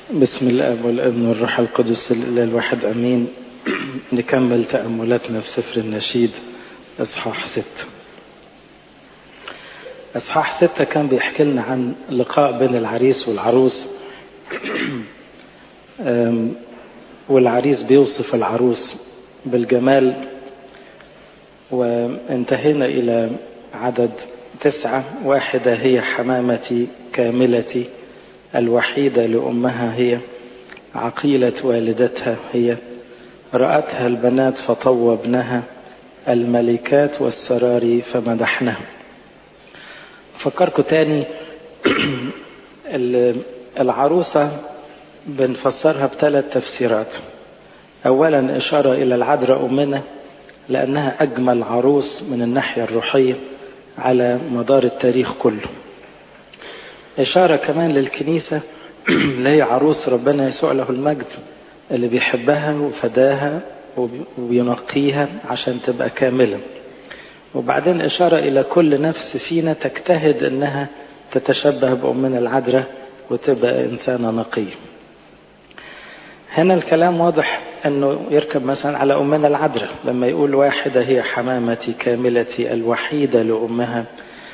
بسم الاب والابن والروح القدس الاله الواحد امين. نكمل تاملاتنا في سفر النشيد اصحاح 6. اصحاح 6 كان بيحكي لنا عن لقاء بين العريس والعروس. والعريس بيوصف العروس بالجمال، وانتهينا الى عدد 9. واحدة هي حمامتي كاملتي، الوحيدة لأمها هي، عقيلة والدتها هي، رأتها البنات فطوبنها، الملكات والسراري فمدحنها. فكركم تاني العروسة بنفسرها بثلاث تفسيرات. أولا إشارة إلى العذراء أمنا، لأنها أجمل عروس من الناحية الروحية على مدار التاريخ كله. إشارة كمان للكنيسة اللي هي عروس ربنا يسوع له المجد، اللي بيحبها وفداها وبينقيها عشان تبقى كاملة. وبعدين إشارة إلى كل نفس فينا تجتهد أنها تتشبه بأمنا العذراء وتبقى إنسانة نقية. هنا الكلام واضح أنه يركب مثلا على أمنا العذراء لما يقول واحدة هي حمامتي كاملتي، الوحيدة لأمها،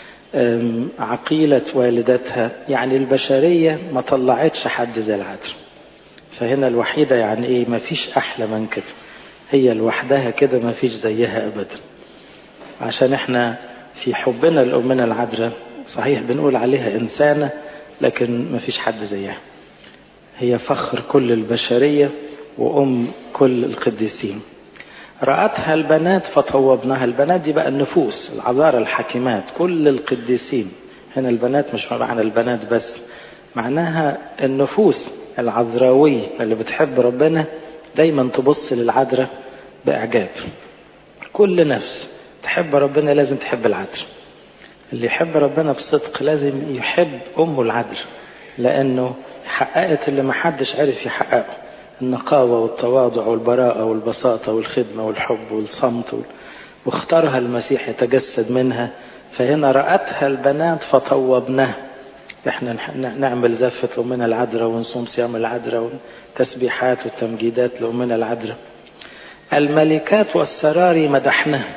عقيلة والدتها، يعني البشرية ما طلعتش حد زي العذراء. فهنا الوحيدة يعني ايه؟ ما فيش احلى من كده، هي لوحدها كده ما فيش زيها ابدا. عشان احنا في حبنا لأمنا العذراء صحيح بنقول عليها انسانة، لكن ما فيش حد زيها. هي فخر كل البشرية وام كل القديسين. رأتها البنات فطوبناها. البنات دي بقى النفوس، العذارى الحكيمات، كل القديسين. هنا البنات مش معنى البنات بس، معناها النفوس العذراوية اللي بتحب ربنا دايما تبص للعذراء بإعجاب. كل نفس تحب ربنا لازم تحب العذراء. اللي يحب ربنا بصدق لازم يحب أمه العذراء، لأنه حققت اللي محدش عرف يحققه، النقاوة والتواضع والبراءة والبساطة والخدمة والحب والصمت، واختارها المسيح يتجسد منها. فهنا رأتها البنات فطوبناها. احنا نعمل زفة أمنا العذراء ونصوم صيام العذراء وتسبيحات وتمجيدات لأمنا العذراء. الملكات والسراري مدحناها.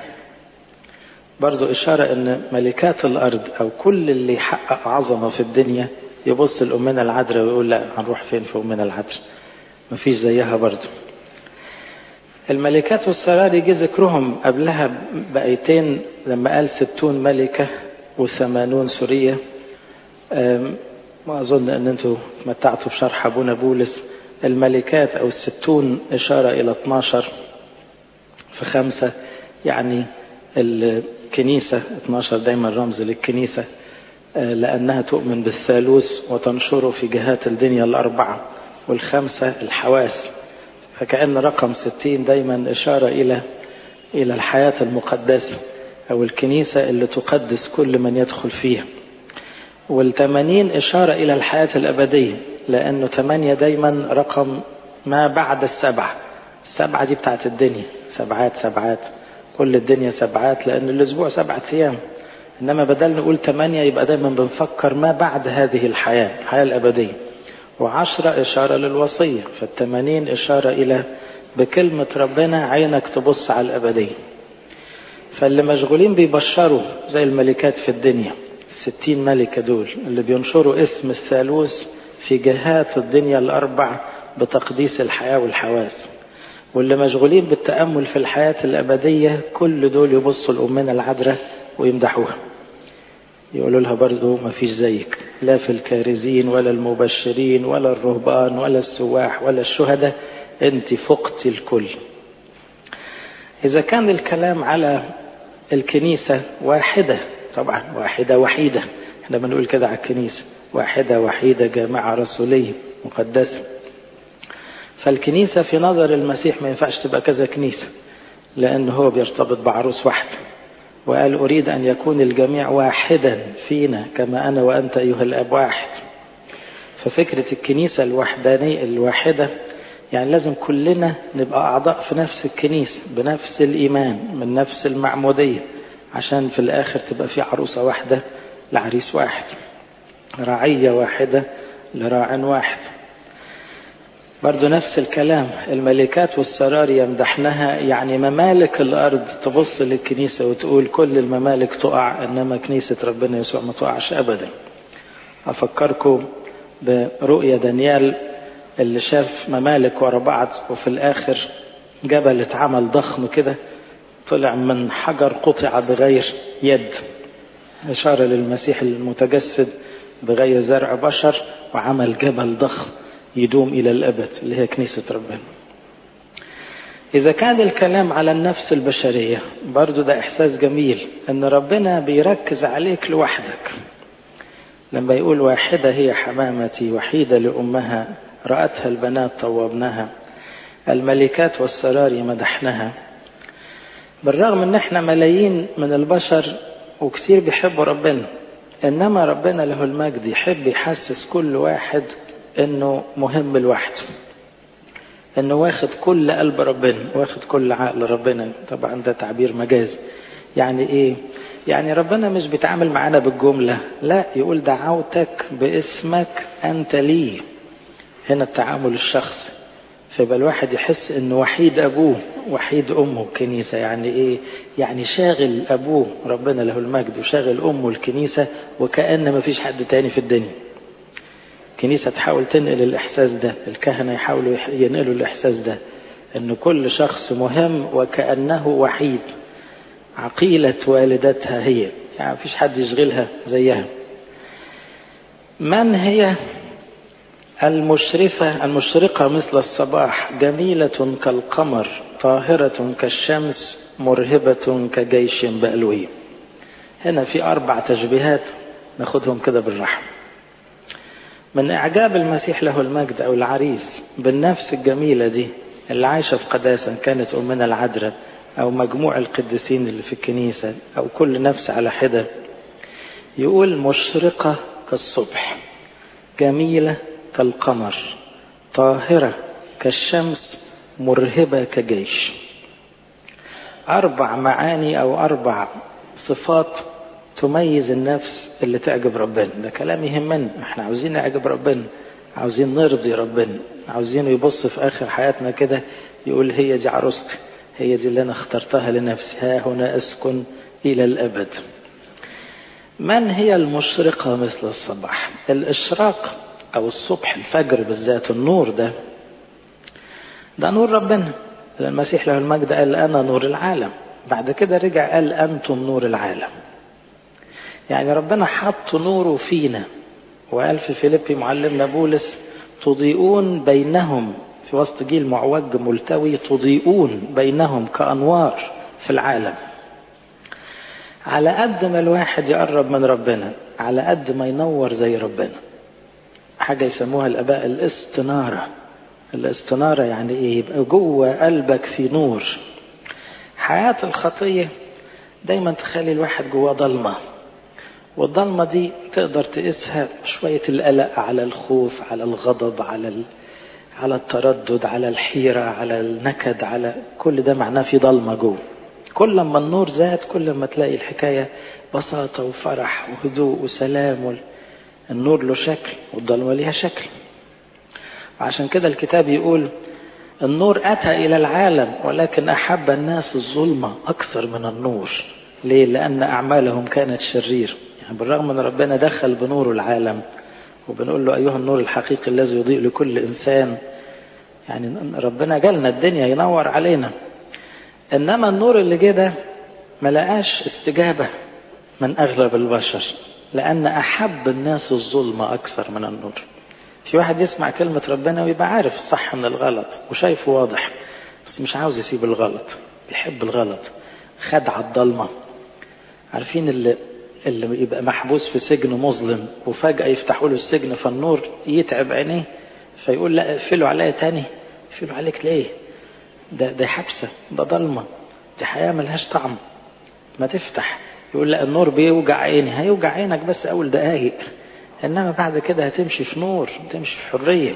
برضو إشارة أن ملكات الأرض أو كل اللي يحقق عظمة في الدنيا يبص لأمنا العذراء ويقول لا، هنروح فين في أمنا العذراء؟ مفيش زيها برضو. الملكات والسراري جه ذكرهم قبلها بآيتين لما قال 60 ملكة و80 سورية. ما أظن أن أنتوا تمتعتوا بشرح أبونا بولس. الملكات أو 60 إشارة إلى 12 في 5، يعني الكنيسة 12 دايما رمز للكنيسة، لأنها تؤمن بالثالوث وتنشره في جهات الدنيا الأربعة، والخمسة الحواس. فكأن رقم 60 دايما إشارة إلى الحياة المقدسة أو الكنيسة اللي تقدس كل من يدخل فيها. وال80 إشارة إلى الحياة الأبدية، لأنه 8 دايما رقم ما بعد السبعة. السبعة دي بتاعت الدنيا، سبعات، كل الدنيا سبعات، لأن الأسبوع 7 أيام. إنما بدل نقول 8 يبقى دايما بنفكر ما بعد هذه الحياة الأبدية. و10 إشارة للوصية. فال80 إشارة إلى بكلمة ربنا عينك تبص على الأبدية. فاللي مشغولين بيبشروا زي الملكات في الدنيا، 60 ملكة دول اللي بينشروا اسم الثالوث في جهات الدنيا الأربع بتقديس الحياة والحواس. واللي مشغولين بالتأمل في الحياة الأبدية كل دول يبصوا لأمنا العذراء ويمدحوها، يقولوا لها برضو ما فيش زيك، لا في الكارزين ولا المبشرين ولا الرهبان ولا السواح ولا الشهداء، انت فقت الكل. إذا كان الكلام على الكنيسة واحدة، طبعا واحدة وحيدة، احنا بنقول كده على الكنيسة واحدة وحيدة جامعة رسولية مقدسة. فالكنيسة في نظر المسيح ما ينفعش تبقى كذا كنيسة، لأنه هو بيرتبط بعروس واحدة، وقال أريد أن يكون الجميع واحدا فينا كما أنا وأنت أيها الأب واحد. ففكرة الكنيسة الوحدانية الواحدة يعني لازم كلنا نبقى أعضاء في نفس الكنيسة بنفس الإيمان من نفس المعمودية، عشان في الآخر تبقى في عروسة واحدة لعريس واحد، رعية واحدة لراع واحد. برضو نفس الكلام، الملكات والسرار يمدحنها، يعني ممالك الأرض تبص للكنيسة وتقول كل الممالك تقع إنما كنيسة ربنا يسوع ما تقعش أبدا. أفكركم برؤية دانيال اللي شاف ممالك ورا بعض وفي الآخر جبل اتعمل ضخم كده طلع من حجر قطع بغير يد، إشارة للمسيح المتجسد بغير زرع بشر، وعمل جبل ضخم يدوم إلى الأبد اللي هي كنيسة ربنا. إذا كان الكلام على النفس البشرية برضو ده إحساس جميل إن ربنا بيركز عليك لوحدك. لما يقول واحدة هي حمامتي وحيدة لأمها رأتها البنات طوبناها الملكات والسرار مدحنها. بالرغم ان احنا ملايين من البشر وكتير بيحبوا ربنا، انما ربنا له المجد يحب يحسس كل واحد انه مهم لوحده، انه واخد كل قلب ربنا، واخد كل عقل ربنا. طبعا ده تعبير مجازي. يعني ايه؟ يعني ربنا مش بيتعامل معانا بالجملة، لا، يقول دعوتك باسمك انت لي. هنا التعامل الشخصي، فيبقى الواحد يحس انه وحيد ابوه وحيد امه الكنيسة. يعني ايه؟ يعني شاغل ابوه ربنا له المجد وشاغل امه الكنيسة، وكأن ما فيش حد تاني في الدنيا. الكنيسة تحاول تنقل الاحساس ده، الكهنة يحاولوا ينقلوا الاحساس ده، ان كل شخص مهم وكأنه وحيد. عقيلة والدتها هي، يعني ما فيش حد يشغلها زيها. من هي المشرقة مثل الصباح، جميلة كالقمر، طاهرة كالشمس، مرهبة كجيش بألوي. هنا في 4 تشبيهات ناخدهم كده بالرحمة. من إعجاب المسيح له المجد أو العريس بالنفس الجميلة دي اللي عايشة في قداسة، كانت أمنا العذراء أو مجموع القديسين اللي في الكنيسة أو كل نفس على حدة، يقول مشرقة كالصبح، جميلة كالقمر، طاهرة كالشمس، مرهبة كجيش. 4 معاني أو 4 صفات تميز النفس اللي تعجب ربنا. ده كلام يهمنا، احنا عاوزين نعجب ربنا، عاوزين نرضي ربنا، عاوزين يبص في آخر حياتنا كده يقول هي دي عروستي، هي دي اللي أنا اخترتها لنفسي، ها هنا أسكن إلى الأبد. من هي المشرقة مثل الصباح؟ الإشراق أو الصبح، الفجر بالذات، النور ده نور ربنا. المسيح له المجد قال أنا نور العالم، بعد كده رجع قال أنتم نور العالم. يعني ربنا حط نوره فينا، وقال في فيليبي معلمنا بولس تضيئون بينهم في وسط جيل معوج ملتوي، تضيئون بينهم كأنوار في العالم. على قد ما الواحد يقرب من ربنا على قد ما ينور زي ربنا. حاجة يسموها الآباء الاستنارة. الاستنارة يعني ايه؟ يبقى جوه قلبك في نور. حياة الخطية دايما تخلي الواحد جوه ضلمة، والضلمة دي تقدر تقيسها شوية القلق على الخوف على الغضب على التردد على الحيرة على النكد، على كل ده معناه في ضلمة جوه. كل ما النور زاد كل ما تلاقي الحكاية بساطة وفرح وهدوء وسلام. النور له شكل والضلمة لها شكل. وعشان كده الكتاب يقول النور أتى إلى العالم ولكن أحب الناس الظلمة أكثر من النور. ليه؟ لأن أعمالهم كانت شرير. يعني بالرغم أن ربنا دخل بنور العالم وبنقول له أيها النور الحقيقي الذي يضيء لكل إنسان، يعني ربنا جالنا الدنيا ينور علينا، إنما النور اللي جه ده ملقاش استجابة من أغلب البشر، لأن أحب الناس الظلمة أكثر من النور. في واحد يسمع كلمة ربنا ويبقى عارف الصح من الغلط وشايفه واضح، بس مش عاوز يسيب الغلط، بيحب الغلط، خدع الضلمة. عارفين اللي يبقى محبوس في سجن مظلم وفجأة يفتحوا له السجن فالنور يتعب عينيه فيقول لا اقفلوا عليا تاني. اقفلوا عليك ليه؟ ده حبسة، ده ضلمة، دي حياة ملهاش طعم، ما تفتح. يقول لا النور بيوجع عيني. هيوجع عينك بس أول دقايق، إنما بعد كده هتمشي في نور، تمشي في حرية.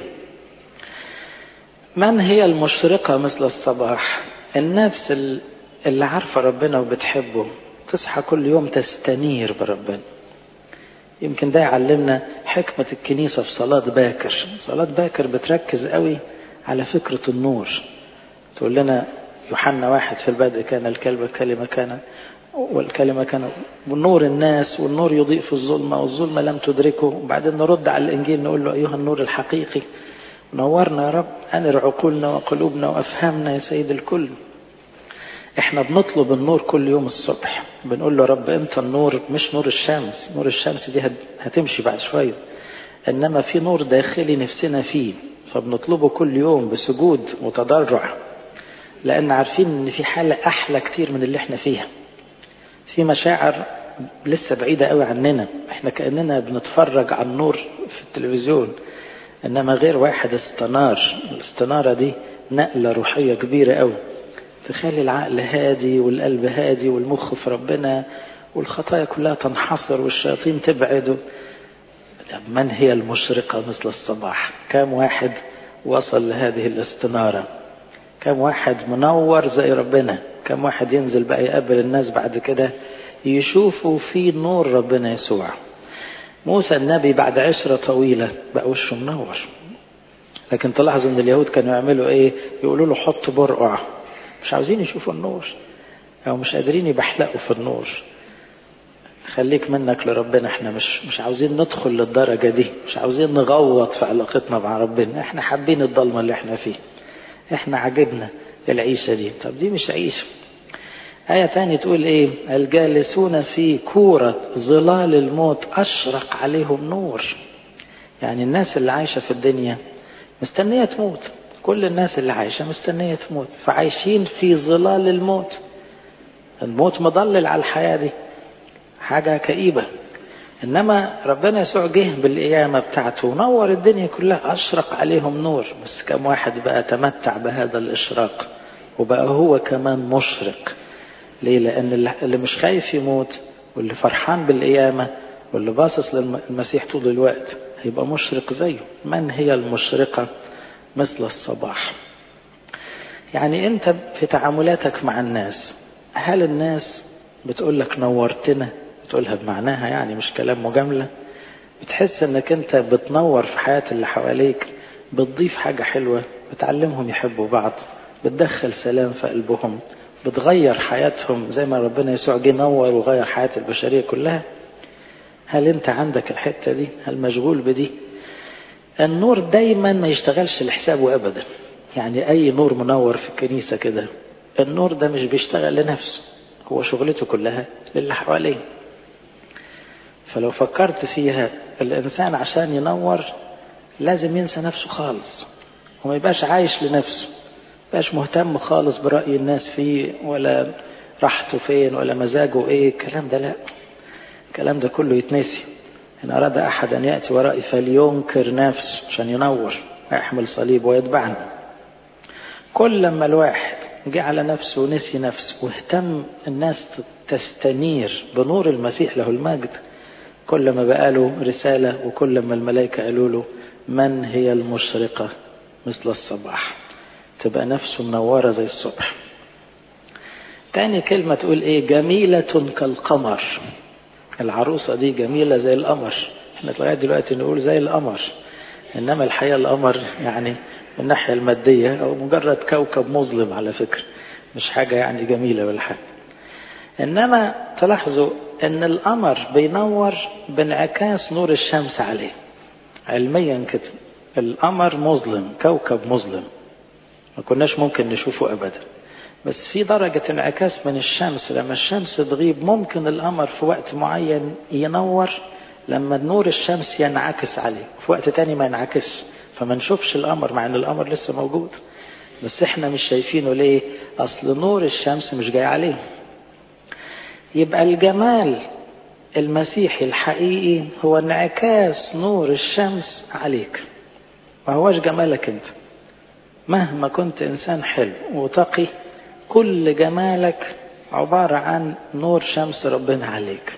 من هي المشرقة مثل الصباح؟ النفس اللي عارفة ربنا وبتحبه تصحى كل يوم تستنير بربنا. يمكن ده يعلمنا حكمة الكنيسة في صلاة باكر. صلاة باكر بتركز قوي على فكرة النور. تقول لنا يوحنا 1 في البدء كان الكلمة كان والكلمة كان والنور الناس والنور يضيء في الظلمة والظلمة لم تدركه. وبعدين نرد على الإنجيل نقول له أيها النور الحقيقي نورنا يا رب، أنر عقولنا وقلوبنا وأفهمنا يا سيد الكل. احنا بنطلب النور كل يوم الصبح، بنقول له رب انت النور، مش نور الشمس. نور الشمس دي هتمشي بعد شوية، انما في نور داخلي نفسنا فيه، فبنطلبه كل يوم بسجود وتضرع، لان عارفين ان في حالة احلى كتير من اللي احنا فيها. في مشاعر لسه بعيدة قوي عننا، احنا كأننا بنتفرج على النور في التلفزيون، انما غير واحد استنار. الاستنارة دي نقلة روحية كبيرة قوي، تخلي العقل هادي والقلب هادي والمخ في ربنا، والخطايا كلها تنحصر والشياطين تبعد. من هي المشرقة مثل الصباح؟ كم واحد وصل لهذه الاستنارة؟ كم واحد منور زي ربنا؟ كم واحد ينزل بقى يقابل الناس بعد كده يشوفوا في نور ربنا يسوع؟ موسى النبي بعد عشرة طويلة بقى وشه منور، لكن تلاحظوا ان اليهود كانوا يعملوا ايه؟ يقولوا له حط برقع، مش عاوزين يشوفوا النور او مش قادرين يبحلقوا في النور. خليك منك لربنا، احنا مش عاوزين ندخل للدرجة دي، مش عاوزين نغوط في علاقتنا مع ربنا، احنا حابين الضلمة اللي احنا فيه، احنا عجبنا العيشة دي. طب دي مش عيشة. آية تانية تقول ايه؟ الجالسون في كورة ظلال الموت أشرق عليهم نور. يعني الناس اللي عايشة في الدنيا مستنية تموت، كل الناس اللي عايشة مستنية تموت، فعايشين في ظلال الموت. الموت مضلل على الحياة دي، حاجة كئيبة. إنما ربنا يسوع جه بالقيامة بتاعته ونور الدنيا كلها، أشرق عليهم نور. بس كم واحد بقى تمتع بهذا الإشراق وبقى هو كمان مشرق؟ ليه؟ لأن اللي مش خايف يموت واللي فرحان بالقيامة واللي باصص للمسيح طول الوقت هيبقى مشرق زيه. من هي المشرقة مثل الصباح؟ يعني أنت في تعاملاتك مع الناس، هل الناس بتقول لك نورتنا؟ بتقولها بمعناها، يعني مش كلام مجاملة. بتحس انك انت بتنور في حياة اللي حواليك، بتضيف حاجة حلوة، بتعلمهم يحبوا بعض، بتدخل سلام في قلبهم، بتغير حياتهم زي ما ربنا يسوع جه نور وغير حياة البشرية كلها. هل انت عندك الحتة دي؟ هل مشغول بدي؟ النور دايما ما يشتغلش لحسابه ابدا. يعني اي نور منور في الكنيسة كده، النور ده مش بيشتغل لنفسه، هو شغلته كلها للي حواليه. فلو فكرت فيها، الإنسان عشان ينور لازم ينسى نفسه خالص، وما يبقاش عايش لنفسه، يبقاش مهتم خالص برأي الناس فيه ولا راحته فين ولا مزاجه ايه. الكلام ده لا، الكلام ده كله يتنسي. إن أراد أحد أن يأتي ورائي فلينكر نفسه، عشان ينور ويحمل صليب ويتبعني. كل لما الواحد جه على نفسه ونسي نفسه واهتم الناس تستنير بنور المسيح له المجد، كل ما بقى له رسالة، وكل ما الملائكة قالوا له من هي المشرقة مثل الصباح، تبقى نفسه منورة زي الصبح. تاني كلمة تقول ايه؟ جميلة كالقمر. العروسة دي جميلة زي القمر. احنا لغاية دلوقتي نقول زي القمر، انما الحقيقة القمر يعني من الناحية المادية او مجرد كوكب مظلم على فكرة، مش حاجة يعني جميلة ولا حاجة. انما تلاحظوا ان القمر بينور بانعكاس نور الشمس عليه. علميا كده القمر مظلم، كوكب مظلم، ما كناش ممكن نشوفه ابدا، بس في درجة انعكاس من الشمس. لما الشمس تغيب ممكن القمر في وقت معين ينور، لما نور الشمس ينعكس عليه، في وقت تاني ما ينعكس، فما نشوفش القمر مع ان القمر لسه موجود، بس احنا مش شايفينه. ليه؟ اصل نور الشمس مش جاي عليه. يبقى الجمال المسيحي الحقيقي هو انعكاس نور الشمس عليك، ما هوش جمالك انت. مهما كنت انسان حلو وتقي، كل جمالك عبارة عن نور شمس ربنا عليك.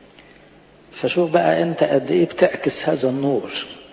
فشوف بقى انت قد ايه بتعكس هذا النور.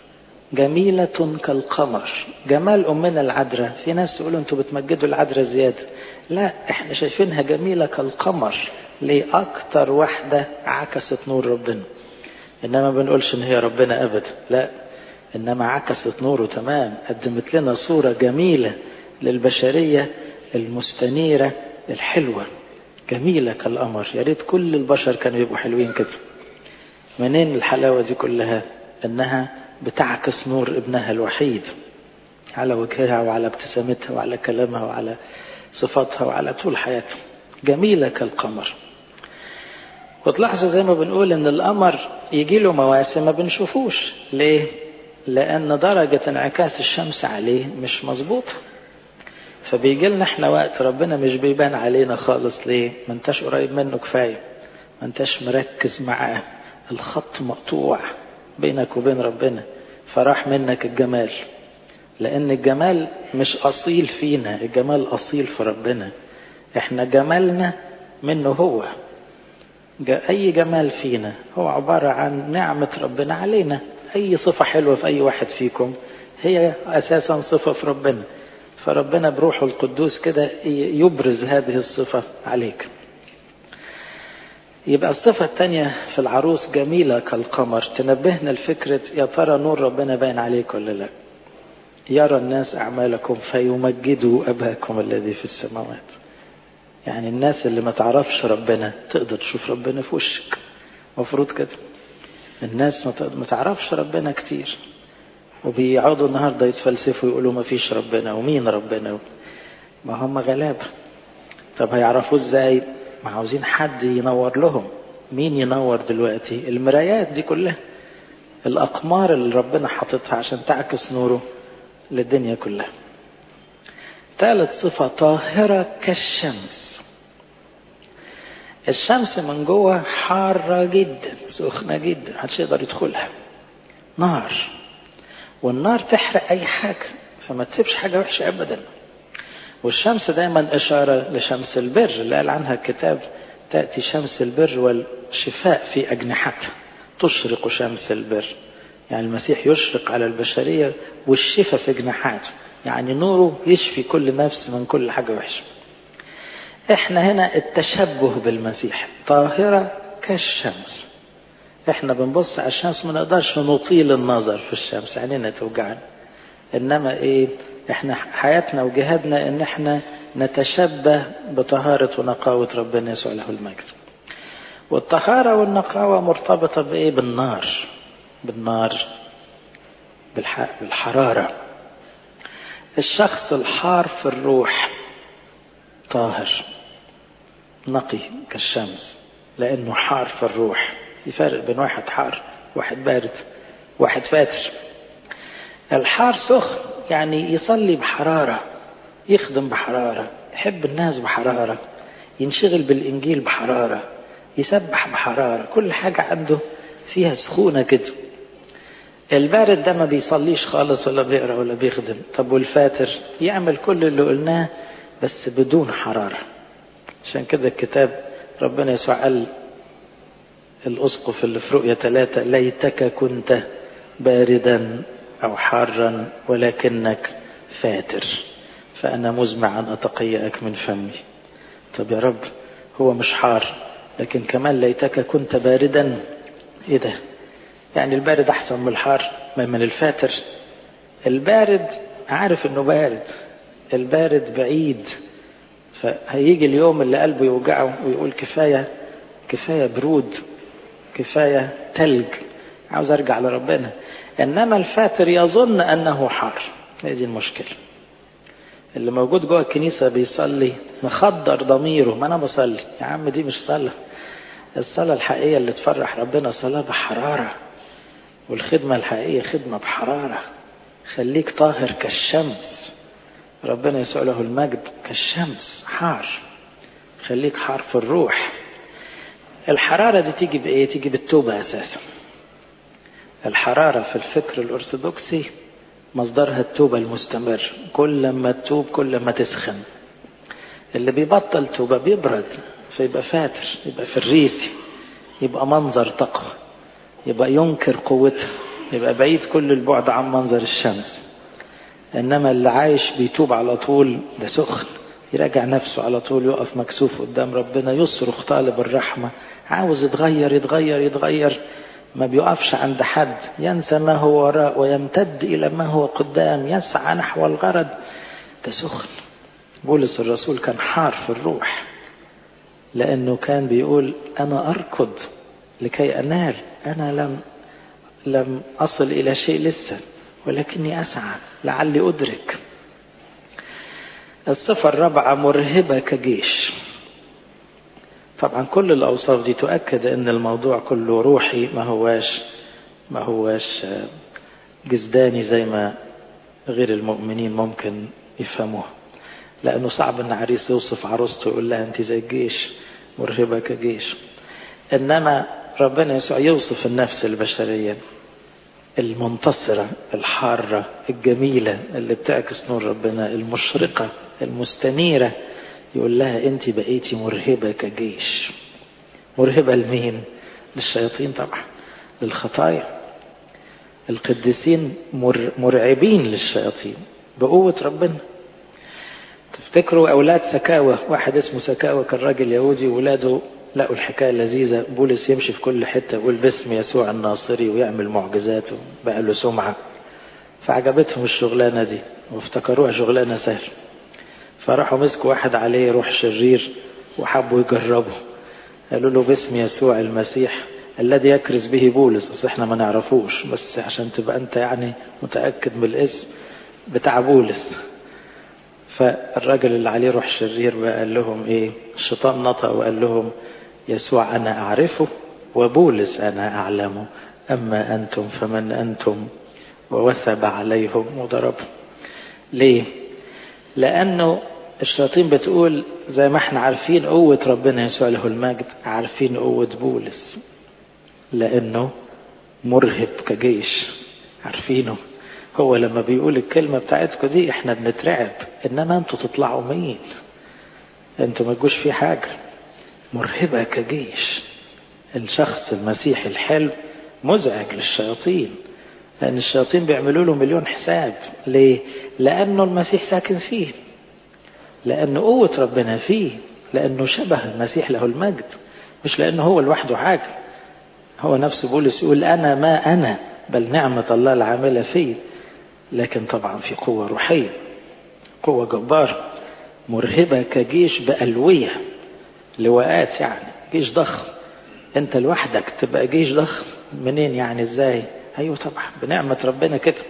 جميلة كالقمر. جمال أمنا العذراء، في ناس تقولوا انتوا بتمجدوا العذراء زيادة، لا احنا شايفينها جميلة كالقمر. ليه؟ اكتر واحدة عكست نور ربنا. انما بنقولش ان هي ربنا ابدا، لا، إنما عكست نوره تمام، قدمت لنا صورة جميلة للبشرية المستنيرة الحلوة، جميلة كالقمر. يا ريت كل البشر كانوا يبقوا حلوين كده. منين الحلاوة دي كلها؟ إنها بتعكس نور ابنها الوحيد على وجهها وعلى ابتسامتها وعلى كلامها وعلى صفاتها وعلى طول حياتها، جميلة كالقمر. وتلاحظوا زي ما بنقول إن القمر يجي له مواسم ما بنشوفوش. ليه؟ لأن درجة انعكاس الشمس عليه مش مظبوطة، فبيجي لنا احنا وقت ربنا مش بيبان علينا خالص. ليه؟ ما انتش قريب منه كفاية، ما انتش مركز معاه، الخط مقطوع بينك وبين ربنا، فراح منك الجمال. لأن الجمال مش أصيل فينا، الجمال أصيل في ربنا. احنا جمالنا منه هو. أي جمال فينا هو عبارة عن نعمة ربنا علينا. أي صفة حلوة في أي واحد فيكم هي أساسا صفة في ربنا، فربنا بروحه القدوس كده يبرز هذه الصفة عليك. يبقى الصفة الثانية في العروس جميلة كالقمر، تنبهنا لفكرة يا ترى نور ربنا باين عليك ولا لا. يرى الناس أعمالكم فيمجدوا أباكم الذي في السماوات. يعني الناس اللي ما تعرفش ربنا تقدر تشوف ربنا في وشك، مفروض كده. الناس ما تعرفش ربنا كتير، وبيقعدوا النهاردة يتفلسفوا يقولوا ما فيش ربنا ومين ربنا، ما هم غلابة. طب هيعرفوا ازاي؟ ما عاوزين حد ينور لهم. مين ينور دلوقتي؟ المرايات دي كلها، الأقمار اللي ربنا حاططها عشان تعكس نوره للدنيا كلها. ثالث صفة طاهرة كالشمس. الشمس من جوه حارة جدا، سخنة جدا، محدش يقدر يدخلها، نار، والنار تحرق أي حاجة، فما تسيبش حاجة وحشة أبدا. والشمس دايما إشارة لشمس البر اللي قال عنها الكتاب تأتي شمس البر والشفاء في أجنحتها، تشرق شمس البر. يعني المسيح يشرق على البشرية والشفاء في جناحاته، يعني نوره يشفي كل نفس من كل حاجة وحشة. احنا هنا التشبه بالمسيح، طاهرة كالشمس. احنا بنبص على الشمس ما نقدرش نطيل النظر في الشمس، عينينا توجعنا. انما ايه؟ احنا حياتنا وجهادنا ان احنا نتشبه بطهارة ونقاوة ربنا يسوع له المجد. والطهارة والنقاوة مرتبطة بايه؟ بالنار، بالحرارة. الشخص الحار في الروح طاهر نقي كالشمس، لأنه حار في الروح. في فرق بين واحد حار واحد بارد واحد فاتر. الحار سخن، يعني يصلي بحرارة، يخدم بحرارة، يحب الناس بحرارة، ينشغل بالإنجيل بحرارة، يسبح بحرارة، كل حاجة عنده فيها سخونة كده. البارد ده ما بيصليش خالص ولا بيقرأ ولا بيخدم. طب والفاتر يعمل كل اللي قلناه بس بدون حرارة. عشان كده الكتاب ربنا يسوع قال الأسقف اللي في رؤية 3 ليتك كنت باردا أو حارا ولكنك فاتر فأنا مزمع أن أتقيأك من فمي. طب يا رب هو مش حار لكن كمان ليتك كنت باردا. إيه ده؟ يعني البارد أحسن من الحار من الفاتر؟ البارد عارف إنه بارد، البارد بعيد، فهيجي اليوم اللي قلبه يوجعه ويقول كفاية برود، كفاية تلج، عاوز أرجع لربنا. إنما الفاتر يظن أنه حار. هذه المشكلة. اللي موجود جوه الكنيسة بيصلي مخدر ضميره، ما أنا بصلي يا عم، دي مش صلاة. الصلاة الحقيقية اللي تفرح ربنا صلاة بحرارة، والخدمة الحقيقية خدمة بحرارة. خليك طاهر كالشمس، ربنا يسوع له المجد كالشمس حار. خليك حار في الروح. الحرارة دي تيجي بإيه؟ تيجي بالتوبة أساسا. الحرارة في الفكر الأرثوذكسي مصدرها التوبة المستمر، كل ما تتوب كل ما تسخن. اللي بيبطل توبة بيبرد، فيبقى فاتر، يبقى فريسي، يبقى منظر تقوى، يبقى ينكر قوتها، يبقى بعيد كل البعد عن منظر الشمس. إنما اللي عايش بيتوب على طول ده سخن، يراجع نفسه على طول، يقف مكسوف قدام ربنا، يصرخ طالب الرحمة، عاوز يتغير يتغير يتغير، ما بيقفش عند حد، ينسى ما هو وراء ويمتد إلى ما هو قدام، يسعى نحو الغرض. ده سخن. بولس الرسول كان حار في الروح، لأنه كان بيقول أنا أركض لكي أنال، أنا لم أصل إلى شيء لسه، ولكني أسعى لعلي أدرك. الصفة الرابعة مرهبة كجيش. طبعا كل الأوصاف دي تؤكد أن الموضوع كله روحي، ما هواش جسداني زي ما غير المؤمنين ممكن يفهموه. لأنه صعب أن عريس يوصف عروسته يقول لها أنت زي الجيش، مرهبة كجيش. إنما ربنا يسوع يوصف النفس البشرية المنتصرة الحارة الجميلة اللي بتعكس نور ربنا، المشرقة المستنيرة، يقول لها أنت بقيتي مرهبة كجيش. مرهبة لمين؟ للشياطين طبعا، للخطايا. القديسين مرعبين للشياطين بقوة ربنا. تفتكروا أولاد سكاوى، واحد اسمه سكاوى كان راجل يهودي، ولاده لقوا الحكاية لذيذة، بولس يمشي في كل حتة يقول باسم يسوع الناصري ويعمل معجزاته، بقى له سمعة. فعجبتهم الشغلانة دي وافتكروها شغلانة سهل، فراحوا مسكوا واحد عليه روح شرير وحبوا يجربوا. قالوا له باسم يسوع المسيح الذي يكرز به بولس، بس احنا ما نعرفوش، بس عشان تبقى انت يعني متأكد من الاسم بتاع بولس. فالراجل اللي عليه روح شرير بقى قال لهم ايه؟ الشيطان نطق وقال لهم يسوع انا اعرفه وبولس انا اعلمه، اما انتم فمن انتم؟ ووثب عليهم وضربهم. ليه؟ لانه الشياطين بتقول زي ما احنا عارفين قوة ربنا يسوع له المجد، عارفين قوة بولس لانه مرهب كجيش، عارفينه. هو لما بيقول الكلمة بتاعتكم دي احنا بنترعب، انما انتوا تطلعوا مين؟ انتوا ما تجوش في حاجة. مرهبة كجيش. الشخص المسيحي الحلو مزعج للشياطين، لان الشياطين بيعملوا له مليون حساب. ليه؟ لانه المسيح ساكن فيه، لانه قوة ربنا فيه، لانه شبه المسيح له المجد، مش لانه هو لوحده حاجة. هو نفسه بولس يقول انا ما انا بل نعمة الله العاملة فيه. لكن طبعا في قوة روحية، قوة جبارة مرهبة كجيش بألوية، لواءات، يعني جيش ضخم. انت لوحدك تبقى جيش ضخم منين يعني؟ ازاي؟ ايوه طبعا بنعمة ربنا كده.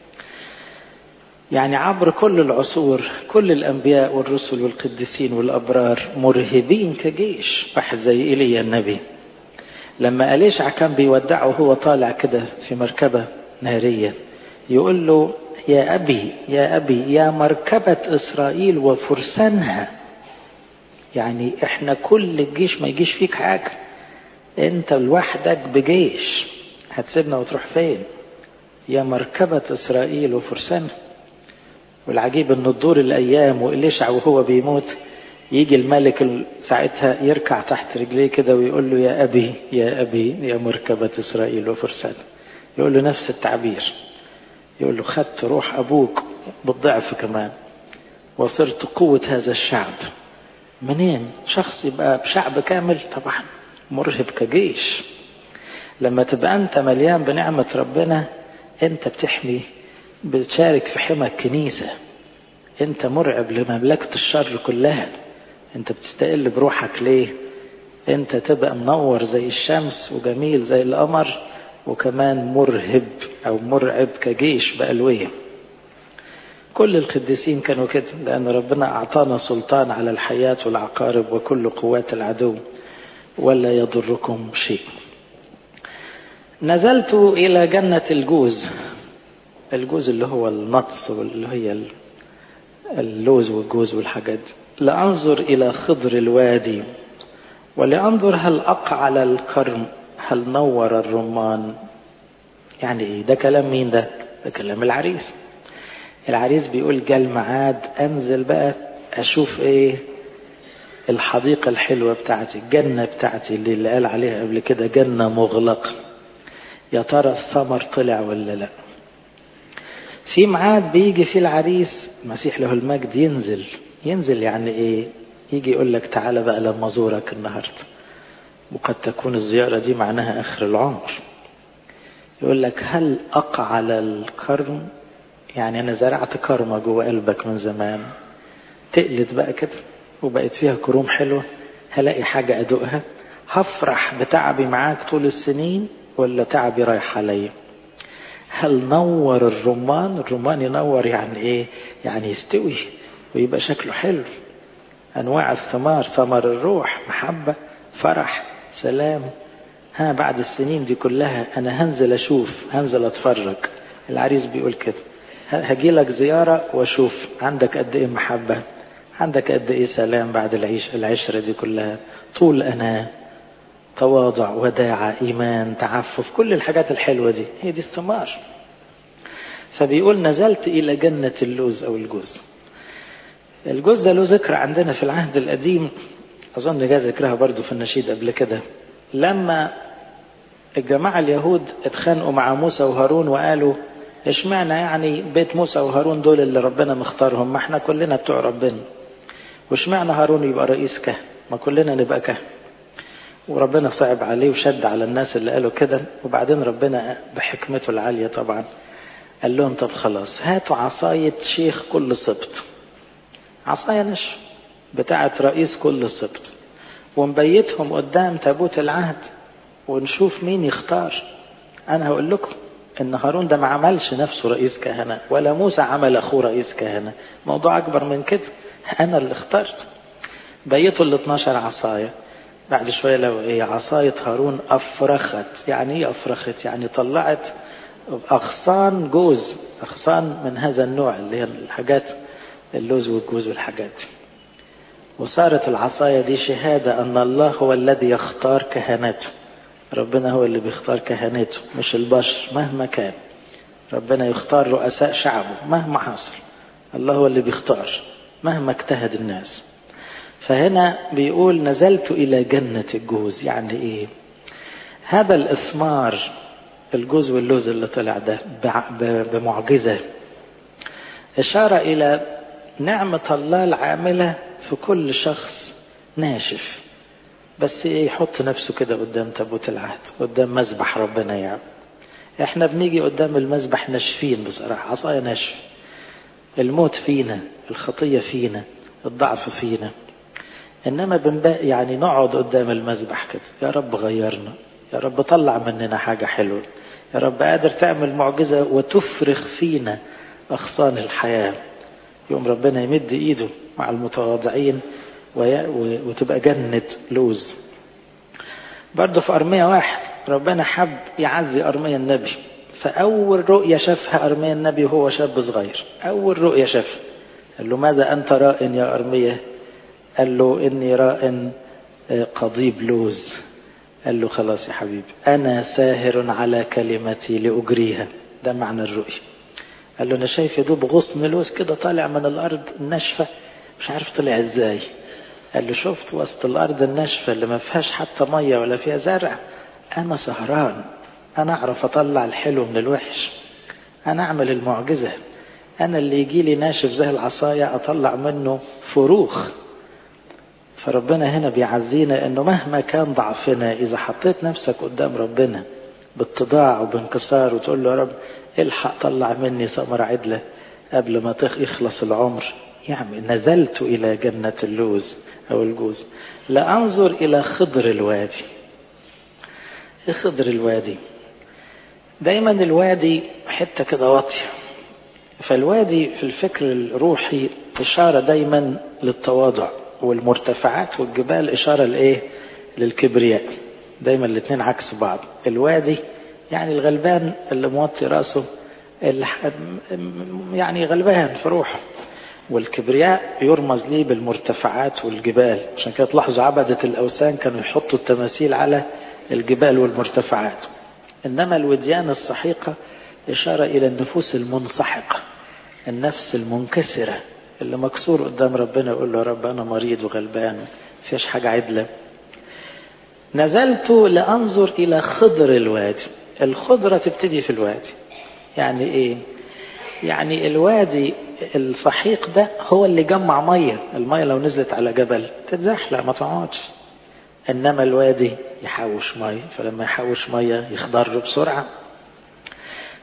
يعني عبر كل العصور كل الانبياء والرسل والقديسين والابرار مرهبين كجيش. واحد زي ايليا النبي لما أليشع كان بيودعه وهو طالع كده في مركبة نارية، يقول له يا أبي يا أبي يا مركبة إسرائيل وفرسانها. يعني احنا كل الجيش ما يجيش فيك حاجة، انت لوحدك بجيش، هتسيبنا وتروح فين؟ يا مركبة إسرائيل وفرسانها. والعجيب ان الدور الأيام وإليشع وهو بيموت يجي الملك ساعتها يركع تحت رجليه كده ويقول له يا أبي يا أبي يا مركبة إسرائيل وفرسانها. يقول له نفس التعبير، يقول له خدت روح أبوك بالضعف كمان وصرت قوة هذا الشعب. منين شخص يبقى بشعب كامل؟ طبعا مرهب كجيش. لما تبقى أنت مليان بنعمة ربنا أنت بتحمي، بتشارك في حمى الكنيسة، أنت مرعب لمملكة الشر كلها. أنت بتستقل بروحك ليه؟ أنت تبقى منور زي الشمس وجميل زي القمر، وكمان مرهب أو مرعب كجيش بألوية. كل القديسين كانوا كده، لأن ربنا أعطانا سلطان على الحياة والعقارب وكل قوات العدو ولا يضركم شيء. نزلت إلى جنة الجوز. الجوز اللي هو النطس واللي هي اللوز والجوز والحاجات، لأنظر إلى خضر الوادي ولأنظر هل أقعل الكرم هل نور الرمان. يعني إيه ده؟ كلام مين ده؟ ده كلام العريس. العريس بيقول جاء الميعاد أنزل بقى أشوف إيه؟ الحديقة الحلوة بتاعتي، الجنة بتاعتي اللي قال عليها قبل كده جنة مغلقة. يا ترى الثمر طلع ولا لا؟ في ميعاد بيجي في العريس المسيح له المجد ينزل يعني إيه؟ يجي يقول لك تعالى بقى لما أزورك النهاردة. وقد تكون الزيارة دي معناها آخر العمر. يقول لك هل أقعل الكرم؟ يعني أنا زرعت كرمة جوه قلبك من زمان، تقلت بقى كده وبقت فيها كروم حلوة، هلاقي حاجة أدوقها؟ هفرح بتعبي معاك طول السنين ولا تعبي رايح عليا؟ هل نور الرمان؟ الرمان ينور يعني إيه؟ يعني يستوي ويبقى شكله حلو. أنواع الثمار، ثمر الروح، محبة، فرح، سلام. ها بعد السنين دي كلها أنا هنزل أشوف، هنزل أتفرج. العريس بيقول كده، هجي لك زيارة وأشوف عندك قد إيه محبة، عندك قد إيه سلام بعد العشرة دي كلها، طول أنا، تواضع، وداعة، إيمان، تعفف، كل الحاجات الحلوة دي هي دي الثمار. فبيقول نزلت إلى جنة اللوز أو الجوز. الجوز ده له ذكر عندنا في العهد القديم، أظن جاء ذكرها برضو في النشيد قبل كده، لما الجماعة اليهود اتخانقوا مع موسى وهارون وقالوا اشمعنى يعني بيت موسى وهارون دول اللي ربنا مختارهم، ما احنا كلنا بتوع ربنا، واشمعنى هارون يبقى رئيس كهنة، ما كلنا نبقى كهنة. وربنا صعب عليه وشد على الناس اللي قالوا كده. وبعدين ربنا بحكمته العالية طبعا قال لهم طب خلاص هاتوا عصاية شيخ كل سبط، عصاية نشف بتاعة رئيس كل سبط، ونبيتهم قدام تابوت العهد ونشوف مين يختار. انا هقول لكم ان هارون ده ما عملش نفسه رئيس كهنة، ولا موسى عمل اخوه رئيس كهنة، موضوع اكبر من كده، انا اللي اخترت. بيتوا ال 12 عصاية. بعد شوية لو ايه، عصاية هارون افرخت. يعني ايه افرخت؟ يعني طلعت اغصان جوز، اغصان من هذا النوع اللي هي الحاجات اللوز والجوز والحاجات. وصارت العصاية دي شهادة ان الله هو الذي يختار كهنته. ربنا هو اللي بيختار كهنته مش البشر مهما كان. ربنا يختار رؤساء شعبه مهما حصل، الله هو اللي بيختار مهما اجتهد الناس. فهنا بيقول نزلت إلى جنة الجوز. يعني إيه؟ هذا الإثمار، الجوز واللوز اللي طلع ده بمعجزة، إشارة إلى نعمة الله العاملة في كل شخص ناشف، بس إيه، يحط نفسه كده قدام تابوت العهد، قدام مذبح ربنا. يعني إحنا بنيجي قدام المذبح ناشفين بصراحة، عصايا ناشف، الموت فينا، الخطية فينا، الضعف فينا، إنما بنبقى يعني نقعد قدام المذبح كده، يا رب غيرنا، يا رب طلع مننا حاجة حلوة، يا رب قادر تعمل معجزة وتفرخ فينا أغصان الحياة. يوم ربنا يمد إيده مع المتواضعين وتبقى جنة لوز. برضه في أرمية 1 ربنا حب يعزي أرمية النبي، فأول رؤية شافها أرمية النبي وهو شاب صغير، أول رؤية شافها قال له ماذا أنت راء يا أرمية؟ قال له إني راء قضيب لوز. قال له خلاص يا حبيبي أنا ساهر على كلمتي لأجريها. ده معنى الرؤية. قال له أنا شايف يدوب غصن لوز كده طالع من الأرض الناشفة، مش عارف طلع إزاي. قال له شفت وسط الأرض الناشفة اللي ما فيهاش حتى مية ولا فيها زرع، أنا سهران، أنا أعرف أطلع الحلو من الوحش، أنا أعمل المعجزة، أنا اللي يجي لي ناشف زي العصاية أطلع منه فروخ. فربنا هنا بيعزينا انه مهما كان ضعفنا، اذا حطيت نفسك قدام ربنا باتضاع وبانكسار وتقول له يا رب الحق طلع مني ثمرة عدلة قبل ما يخلص العمر. يعني نزلت الى جنة اللوز او الجوز لانظر الى خضر الوادي. ايه خضر الوادي؟ دايما الوادي حتة كده واطية، فالوادي في الفكر الروحي اشارة دايما للتواضع، والمرتفعات والجبال إشارة لإيه؟ للكبرياء. دايما الاثنين عكس بعض. الوادي يعني الغلبان اللي موطي راسه، اللي يعني غلبان في روحه، والكبرياء يرمز ليه بالمرتفعات والجبال. عشان كده تلاحظوا عبدة الأوثان كانوا يحطوا التماثيل على الجبال والمرتفعات. إنما الوديان السحيقة إشارة إلى النفوس المنسحقة، النفس المنكسرة اللي مكسور قدام ربنا، يقول له يا رب أنا مريض وغلبان فيش حاجة عدلة. نزلت لأنظر إلى خضر الوادي. الخضرة تبتدي في الوادي. يعني إيه؟ يعني الوادي الصحيق ده هو اللي جمع مية. المية لو نزلت على جبل تتزحلق ما تقعدش، إنما الوادي يحوش مية، فلما يحوش مية يخضر بسرعة.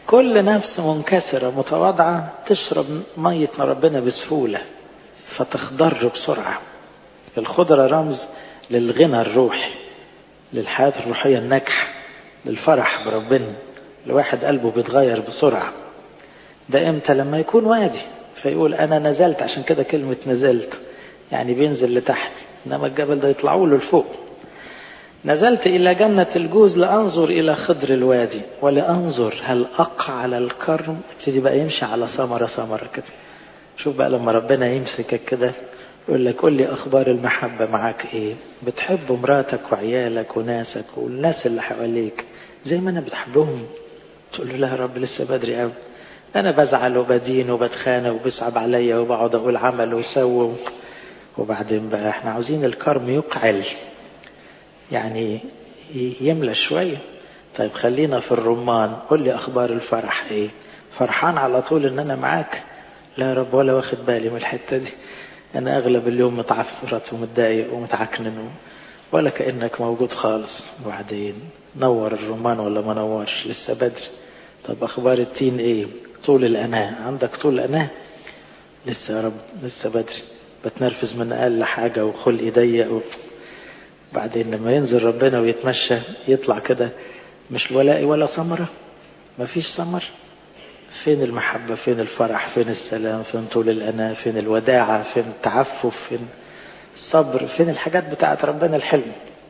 كل نفس منكسرة متواضعة تشرب مية ربنا بسهولة فتخضر بسرعة. الخضرة رمز للغنى الروحي، للحياة الروحية الناجحة، للفرح بربنا. الواحد قلبه بيتغير بسرعة. ده امتى؟ لما يكون وادي فيقول انا نزلت، عشان كده كلمة نزلت يعني بينزل لتحت، انما الجبل ده يطلعوا له لفوق. نزلت الى جنة الجوز لانظر الى خضر الوادي ولانظر هل اقع على الكرم. ابتدي بقى يمشي على ثمرة ثمرة كده. شوف بقى لما ربنا يمسكك كده يقول لك قول لي اخبار المحبة معاك ايه؟ بتحب مراتك وعيالك وناسك والناس اللي حواليك زي ما انا بتحبهم؟ تقول له لا يا رب لسه بدري قوي، انا بزعل وبدين وبتخانق وبيصعب عليا وبقعد اقول عمل وسوي. وبعدين بقى احنا عاوزين الكرم يقعل، يعني يملى شوية. طيب خلينا في الرمان. قل لي اخبار الفرح ايه؟ فرحان على طول ان انا معاك؟ لا يا رب ولا واخد بالي من الحتة دي، انا اغلب اليوم متعفرت ومتضايق ومتعكنن ولا كأنك موجود خالص. وبعدين نور الرمان ولا ما نورش؟ لسه بدري. طب اخبار التين ايه؟ طول الاناة عندك؟ طول الاناة؟ لسه يا رب لسه بدري، بتنرفز من اقل حاجة وخلقي ضيق. بعدين لما ينزل ربنا ويتمشى يطلع كده مش ولاء ولا ثمرة، مفيش ثمر. فين المحبة؟ فين الفرح؟ فين السلام؟ فين طول الأناة؟ فين الوداعة؟ فين التعفف؟ فين الصبر؟ فين الحاجات بتاعت ربنا الحلم؟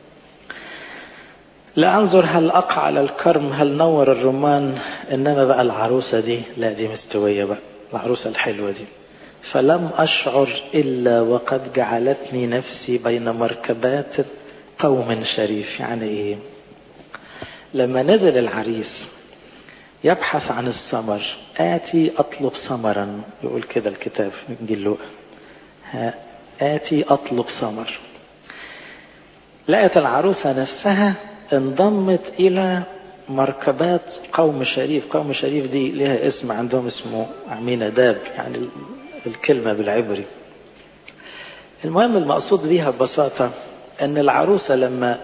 لا أنظر هل أقع على الكرم هل نور الرمان. إنما بقى العروسة دي لا، دي مستوية بقى، العروسة الحلوة دي. فلم أشعر إلا وقد جعلتني نفسي بين مركبات قوم شريف. يعني إيه؟ لما نزل العريس يبحث عن الثمر، آتي أطلب ثمرا، يقول كده الكتاب في إنجيل لوقا، آتي أطلب ثمر. لقت العروسة نفسها انضمت إلى مركبات قوم شريف. قوم شريف دي لها اسم عندهم اسمه عميناداب، يعني الكلمة بالعبري. المهم المقصود بيها ببساطة أن العروسة لما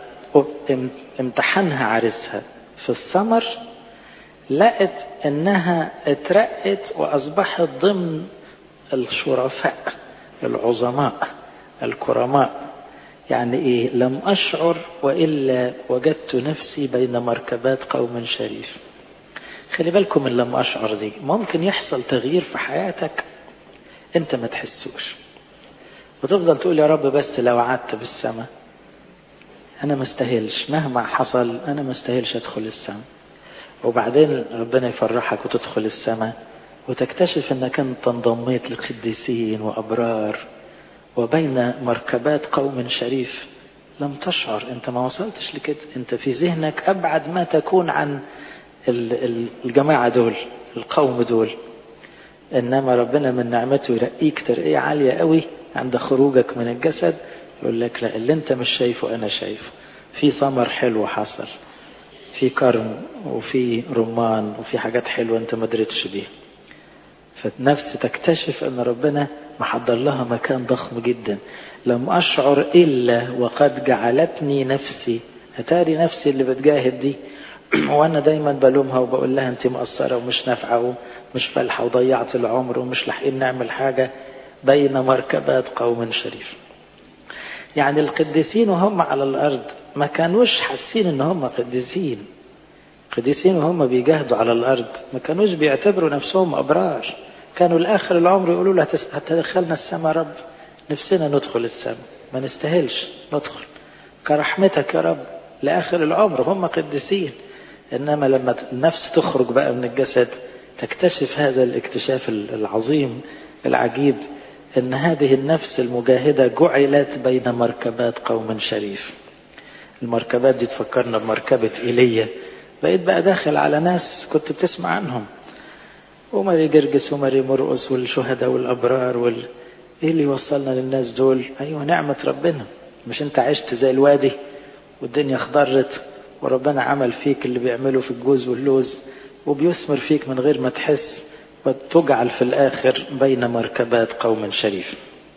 امتحنها عريسها في الثمر لقت أنها اترقت وأصبحت ضمن الشرفاء العظماء الكرماء. يعني إيه؟ لم أشعر وإلا وجدت نفسي بين مركبات قوم شريف. خلي بالكم من لم أشعر دي، ممكن يحصل تغيير في حياتك أنت ما تحسوش وتفضل تقول يا رب بس لو عدت بالسماء أنا ما استاهلش، مهما حصل أنا ما استاهلش أدخل السماء. وبعدين ربنا يفرحك وتدخل السماء وتكتشف أنك أنت انضميت لقديسين وأبرار وبين مركبات قوم شريف. لم تشعر، أنت ما وصلتش لكده، أنت في ذهنك أبعد ما تكون عن الجماعة دول القوم دول. إنما ربنا من نعمته يرقيك ترقية عالية قوي عند خروجك من الجسد، يقول لك لا، اللي أنت مش شايفه أنا شايفه. في ثمر حلو حصل، في كرم وفي رمان وفي حاجات حلوة أنت ما دريتش بيها. فالنفس تكتشف أن ربنا محضر لها مكان ضخم جدا. لم أشعر إلا وقد جعلتني نفسي. أتاري نفسي اللي بتجاهد دي وأنا دايما بلومها وبقول لها أنت مقصرة ومش نافعة ومش فالحة وضيعت العمر ومش لاحقين نعمل حاجة، بين مركبات قوم شريف. يعني القديسين وهم على الأرض ما كانوش حاسين ان هم قديسين. قديسين وهم بيجاهدوا على الأرض ما كانوش بيعتبروا نفسهم أبرار. كانوا لآخر العمر يقولوا له هتدخلنا السماء رب، نفسنا ندخل السماء ما نستاهلش ندخل، كرحمتك يا رب. لآخر العمر هم قديسين. إنما لما النفس تخرج بقى من الجسد تكتشف هذا الاكتشاف العظيم العجيب، ان هذه النفس المجاهدة جعلت بين مركبات قوم شريف. المركبات دي تفكرنا بمركبة إيليا. بقيت بقى داخل على ناس كنت بتسمع عنهم، وماري جرجس وماري مرقس والشهداء والأبرار ايه اللي وصلنا للناس دول؟ ايوه نعمة ربنا. مش انت عشت زي الوادي والدنيا خضرت وربنا عمل فيك اللي بيعمله في الجوز واللوز وبيثمر فيك من غير ما تحس، وتجعل في الآخر بين مركبات قوم شريف.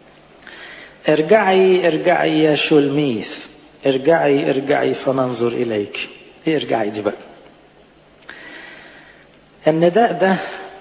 ارجعي ارجعي يا شلميث، ارجعي ارجعي فننظر إليك. ايه ارجعي دي بقى؟ النداء ده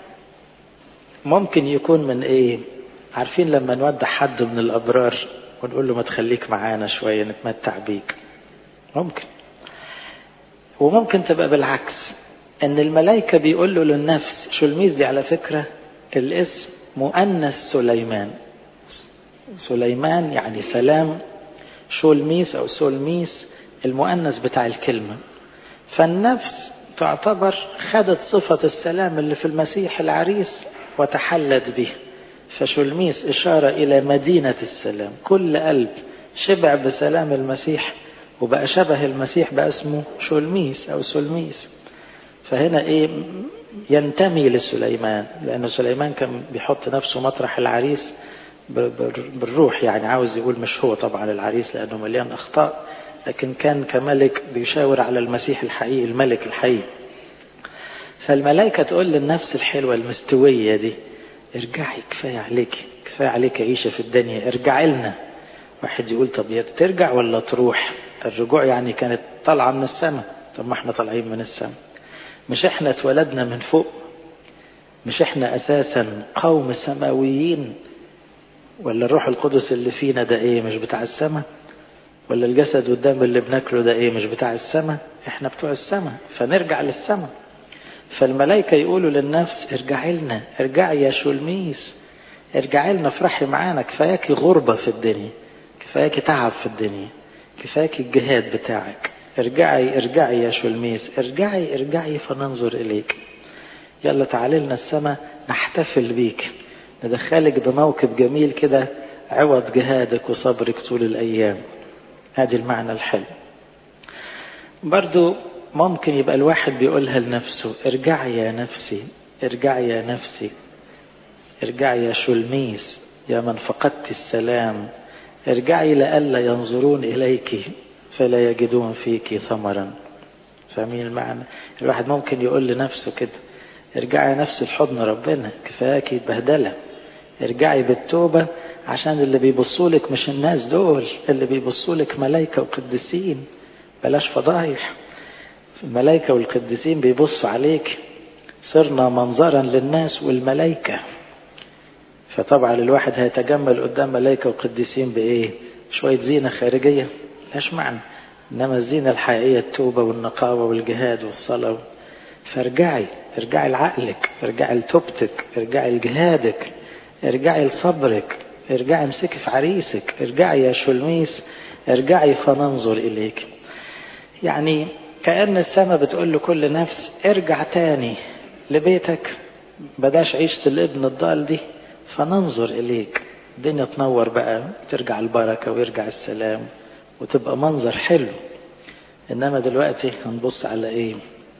ممكن يكون من ايه؟ عارفين لما نودع حد من الابرار ونقول له ما تخليك معانا شوية نتمتع بيك، ممكن. وممكن تبقى بالعكس، ان الملائكة بيقول له للنفس. شولميس دي على فكرة الاسم مؤنث سليمان. سليمان يعني سلام، شولميس او سولميس المؤنث بتاع الكلمة. فالنفس تعتبر خدت صفة السلام اللي في المسيح العريس وتحلت به. فشولميس إشارة إلى مدينة السلام. كل قلب شبع بسلام المسيح وبقى شبه المسيح بقى اسمه شولميس أو سولميس. فهنا إيه؟ ينتمي لسليمان، لأن سليمان كان بيحط نفسه مطرح العريس بالروح، يعني عاوز يقول مش هو طبعا العريس لأنه مليان أخطاء، لكن كان كملك بيشاور على المسيح الحقيقي، الملك الحقيقي. فالملائكة تقول للنفس الحلوة المستوية دي ارجعي، كفاية عليك، كفاية عليك عيشة في الدنيا، ارجعي لنا. واحد يقول طب ترجع ولا تروح؟ الرجوع يعني كانت طالعة من السماء. طب ما احنا طالعين من السماء، مش احنا اتولدنا من فوق؟ مش احنا اساسا قوم سماويين؟ ولا الروح القدس اللي فينا ده ايه، مش بتاع السماء؟ ولا الجسد والدم اللي بناكله ده ايه، مش بتاع السماء؟ احنا بتوع السماء، فنرجع للسماء. فالملائكة يقولوا للنفس ارجعي لنا، ارجعي يا شولميس، ارجعي لنا، افرحي معانا، كفاياكي غربة في الدنيا، كفاياكي تعب في الدنيا، كفاياكي الجهاد بتاعك، ارجعي ارجعي يا شولميس، ارجعي ارجعي فننظر اليك. يلا تعالي لنا السماء نحتفل بيك، ندخلك بموكب جميل كده عوض جهادك وصبرك طول الايام. هذه المعنى الحلو. برضو ممكن يبقى الواحد بيقولها لنفسه ارجعي يا نفسي، ارجعي يا نفسي، ارجعي يا شولميس يا من فقدت السلام، ارجعي لئلا ينظرون إليك فلا يجدون فيك ثمرا. فاهمين المعنى؟ الواحد ممكن يقول لنفسه كده ارجعي يا نفسي في حضن ربنا، كفاكي بهدلة، ارجعي بالتوبة، عشان اللي بيبصولك مش الناس دول، اللي بيبصولك ملائكة وقديسين، بلاش فضايح. الملائكة والقديسين بيبصوا عليك، صرنا منظرا للناس والملائكة. فطبعا الواحد هيتجمل قدام ملائكة وقديسين بإيه؟ شوية زينة خارجية لاش معنى، إنما الزينة الحقيقية التوبة والنقاوة والجهاد والصلاة. فارجعي، ارجعي لعقلك، ارجعي لتوبتك، ارجعي لجهادك، ارجعي لصبرك، ارجعي امسكي في عريسك، ارجعي يا شولميس، ارجعي فننظر إليك. يعني كأن السماء بتقول لكل نفس ارجع تاني لبيتك، بداش عيشة الابن الضال دي، فننظر إليك. الدنيا تنور بقى، ترجع البركة ويرجع السلام وتبقى منظر حلو. إنما دلوقتي هنبص على إيه؟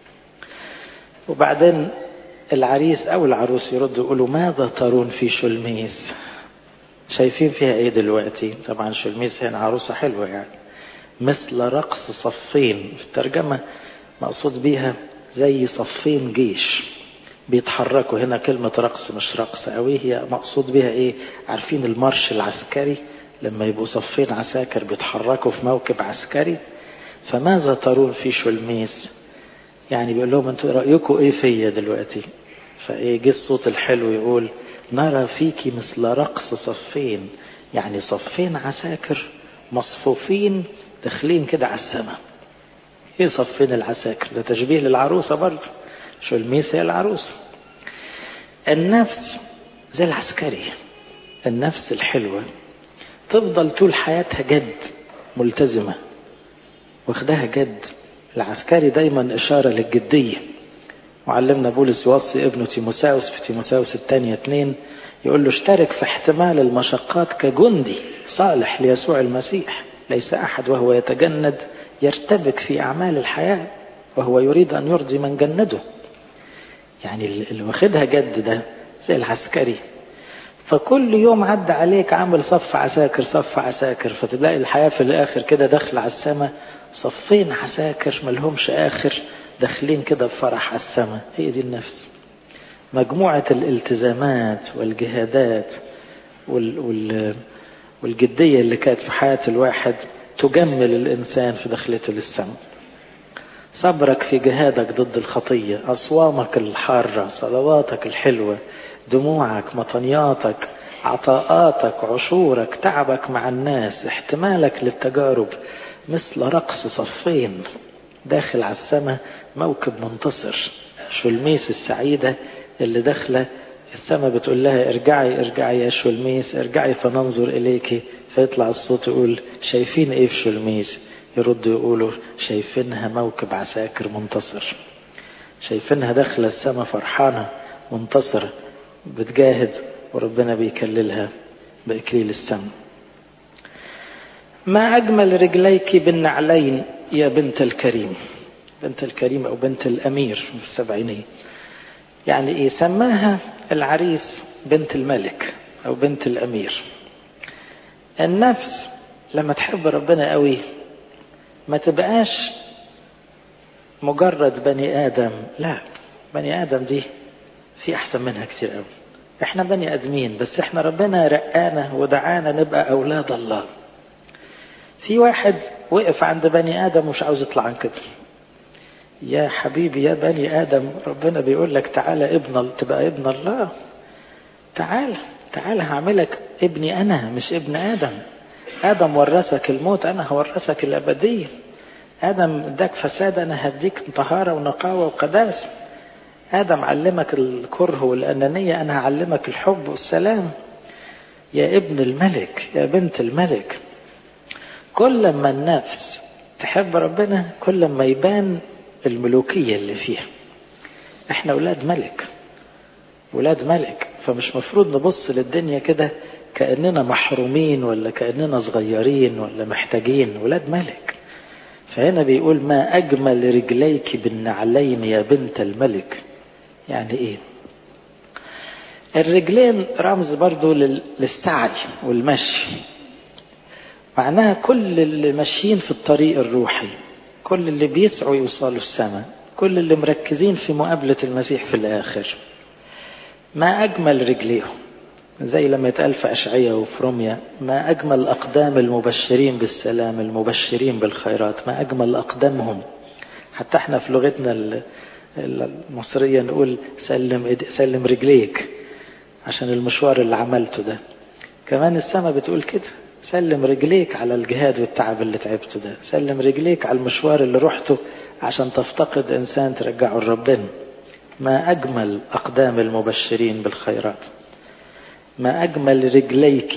وبعدين العريس أو العروس يردوا يقولوا ماذا ترون في شولميس؟ شايفين فيها إيه دلوقتي؟ طبعا شولميس هنا عروسة حلوة يعني، مثل رقص صفين. في الترجمة مقصود بيها زي صفين جيش بيتحركوا. هنا كلمة رقص مش رقص قوي، هي مقصود بيها ايه؟ عارفين المارش العسكري لما يبقوا صفين عساكر بيتحركوا في موكب عسكري؟ فماذا ترون في شولميس؟ يعني بيقول لهم انتوا رأيكم ايه فيا دلوقتي؟ فايه جه الصوت الحلو يقول نرى فيكي مثل رقص صفين، يعني صفين عساكر مصفوفين داخلين كده على السماء. ايه صفين العساكر؟ ده تشبيه للعروسة برضه، شولميس هي العروسة. النفس زي العسكري، النفس الحلوة تفضل طول حياتها جد، ملتزمة، واخدها جد. العسكري دايما إشارة للجدية. وعلمنا بولس يوصي ابنه تيموساوس في تيموساوس الثانية 2 يقول له اشترك في احتمال المشقات كجندي صالح ليسوع المسيح، ليس أحد وهو يتجند يرتبك في أعمال الحياة وهو يريد أن يرضي من جنده. يعني اللي واخدها جد ده زي العسكري. فكل يوم عدى عليك عامل صف عساكر صف عساكر، فتلاقي الحياة في الآخر كده داخل على السماء صفين عساكر ملهمش آخر، داخلين كده بفرح على السماء. هي دي النفس، مجموعة الالتزامات والجهادات والجدية اللي كانت في حياة الواحد تجمل الإنسان في دخلته للسماء. صبرك في جهادك ضد الخطية، أصوامك الحارة، صلواتك الحلوة، دموعك، مطنياتك، عطاءاتك، عشورك، تعبك مع الناس، احتمالك للتجارب، مثل رقص صفين داخل على السماء موكب منتصر. شلميس السعيدة اللي داخلة السماء بتقول لها ارجعي ارجعي يا شلميس، ارجعي فننظر إليك. فيطلع الصوت يقول شايفين ايه في شلميس؟ يردوا يقولوا شايفينها موكب عساكر منتصر، شايفينها داخلة السماء فرحانة منتصرة بتجاهد، وربنا بيكللها بإكليل السماء. ما أجمل رجليك بالنعلين يا بنت الكريم. بنت الكريم أو بنت الأمير في السبعينية. يعني إيه؟ سماها العريس بنت الملك أو بنت الأمير. النفس لما تحب ربنا قوي ما تبقاش مجرد بني آدم، لا، بني آدم دي في أحسن منها كتير قوي. احنا بني آدمين، بس احنا ربنا رقانا ودعانا نبقى أولاد الله. في واحد وقف عند بني آدم ومش عاوز يطلع عن كده. يا حبيبي يا بني آدم، ربنا بيقول لك تعالى تبقى ابن الله. تعالى هعملك ابني أنا، مش ابن آدم. آدم ورثك الموت، أنا هورثك الأبدية. آدم اداك فساد، أنا هديك طهارة ونقاوة وقداسة. آدم علمك الكره والأنانية، أنا هعلمك الحب والسلام. يا ابن الملك يا بنت الملك. كل ما النفس تحب ربنا كل ما يبان الملوكية اللي فيها. احنا ولاد ملك، ولاد ملك، فمش مفروض نبص للدنيا كده كأننا محرومين ولا كأننا صغيرين ولا محتاجين. ولاد ملك. فهنا بيقول ما أجمل رجليك بالنعلين يا بنت الملك. يعني ايه؟ الرجلين رمز برضو للسعي والمشي. معناها كل اللي ماشيين في الطريق الروحي، كل اللي بيسعوا يوصلوا السماء، كل اللي مركزين في مقابلة المسيح في الآخر. ما أجمل رجليهم، زي لما يتقال في أشعية وفي رمية ما أجمل أقدام المبشرين بالسلام، المبشرين بالخيرات، ما أجمل أقدامهم. حتى احنا في لغتنا المصرية نقول سلم رجليك عشان المشوار اللي عملته ده. كمان السماء بتقول كده، سلم رجليك على الجهاد والتعب اللي تعبته ده، سلم رجليك على المشوار اللي رحته عشان تفتقد إنسان ترجعه لربنا. ما أجمل أقدام المبشرين بالخيرات. ما أجمل رجليك.